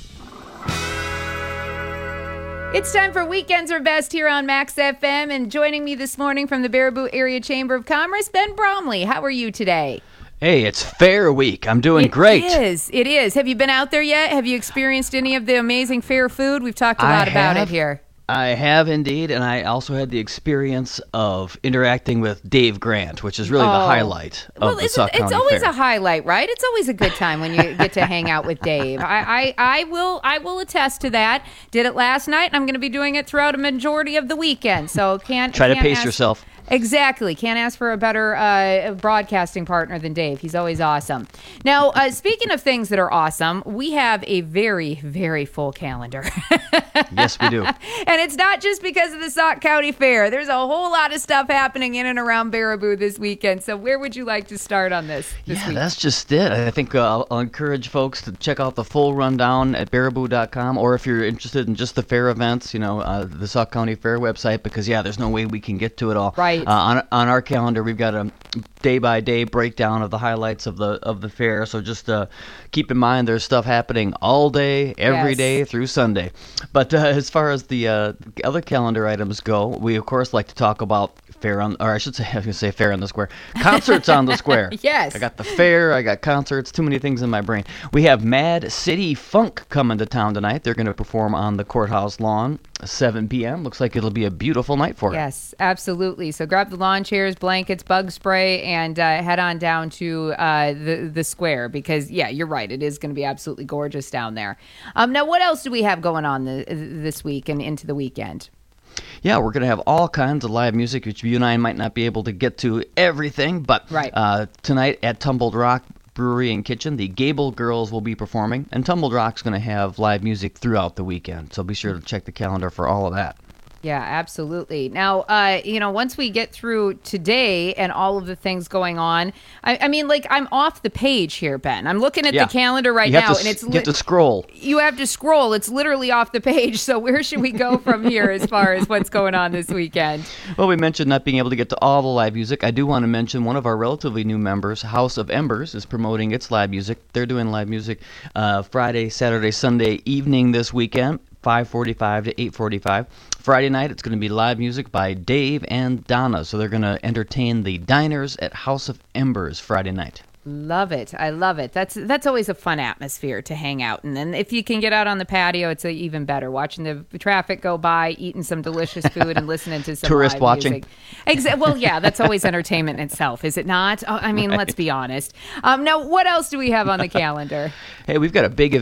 It's time for Weekends Are Best here on Max F M. And joining me this morning from the Baraboo Area Chamber of Commerce, Ben Bromley. How are you today?
Hey, it's Fair Week. I'm doing
It
great.
is. It is. Have you been out there yet? Have you experienced any of the amazing fair food? We've talked a
I
lot about
have.
it here.
I have indeed, and I also had the experience of interacting with Dave Grant, which is really the
Oh.
highlight of
Well,
the
it's,
Sauk
it's
County
always
Fair.
a highlight, right? It's always a good time when you get to hang out with Dave. I, I, I will I will attest to that. Did it last night, and I'm going to be doing it throughout a majority of the weekend. So can't
Try to
can't
pace
ask-
yourself.
Exactly. Can't ask for a better uh, broadcasting partner than Dave. He's always awesome. Now, uh, speaking of things that are awesome, we have a very, very full calendar.
Yes, we do.
And it's not just because of the Sauk County Fair. There's a whole lot of stuff happening in and around Baraboo this weekend. So where would you like to start on this this
Yeah,
week?
that's just it. I think uh, I'll, I'll encourage folks to check out the full rundown at baraboo dot com, or if you're interested in just the fair events, you know, uh, the Sauk County Fair website, because, yeah, there's no way we can get to it all.
Right.
Uh, on, on our calendar, we've got a day-by-day breakdown of the highlights of the of the fair, so just uh, keep in mind there's stuff happening all day, every
Yes.
day through Sunday. But uh, as far as the uh, other calendar items go, we, of course, like to talk about fair on, or I should say, I was gonna say fair on the square. Concerts on the square.
Yes.
I got the fair. I got concerts. Too many things in my brain. We have Mad City Funk coming to town tonight. They're going to perform on the courthouse lawn, seven p.m. Looks like it'll be a beautiful night for it.
Yes, absolutely. So grab the lawn chairs, blankets, bug spray, and uh, head on down to uh, the the square because, yeah, you're right. It is going to be absolutely gorgeous down there. Um, now, what else do we have going on the, this week and into the weekend?
Yeah, we're going to have all kinds of live music, which you and I might not be able to get to everything, but
right.
uh, tonight at Tumbled Rock Brewery and Kitchen, the Gable Girls will be performing, and Tumbled Rock's going to have live music throughout the weekend, so be sure to check the calendar for all of that.
Yeah, absolutely. Now, uh, you know, once we get through today and all of the things going on, I, I mean, like, I'm off the page here, Ben. I'm looking at
Yeah.
the calendar right
you have
now,
to,
and it's
you have to scroll.
You have to scroll. It's literally off the page. So where should we go from here as far as what's going on this weekend?
Well, we mentioned not being able to get to all the live music. I do want to mention one of our relatively new members, House of Embers, is promoting its live music. They're doing live music uh, Friday, Saturday, Sunday evening this weekend, five forty-five to eight forty-five. Friday night, it's going to be live music by Dave and Donna. So they're going to entertain the diners at House of Embers Friday night.
Love it. I love it. That's that's always a fun atmosphere to hang out in. And if you can get out on the patio, it's a, even better. Watching the traffic go by, eating some delicious food, and listening to some
Tourist
live
watching.
music. Exa- well, yeah, that's always entertainment in itself, is it not? Oh, I mean,
Right.
let's be honest. Um, now, what else do we have on the calendar?
Hey, we've got a big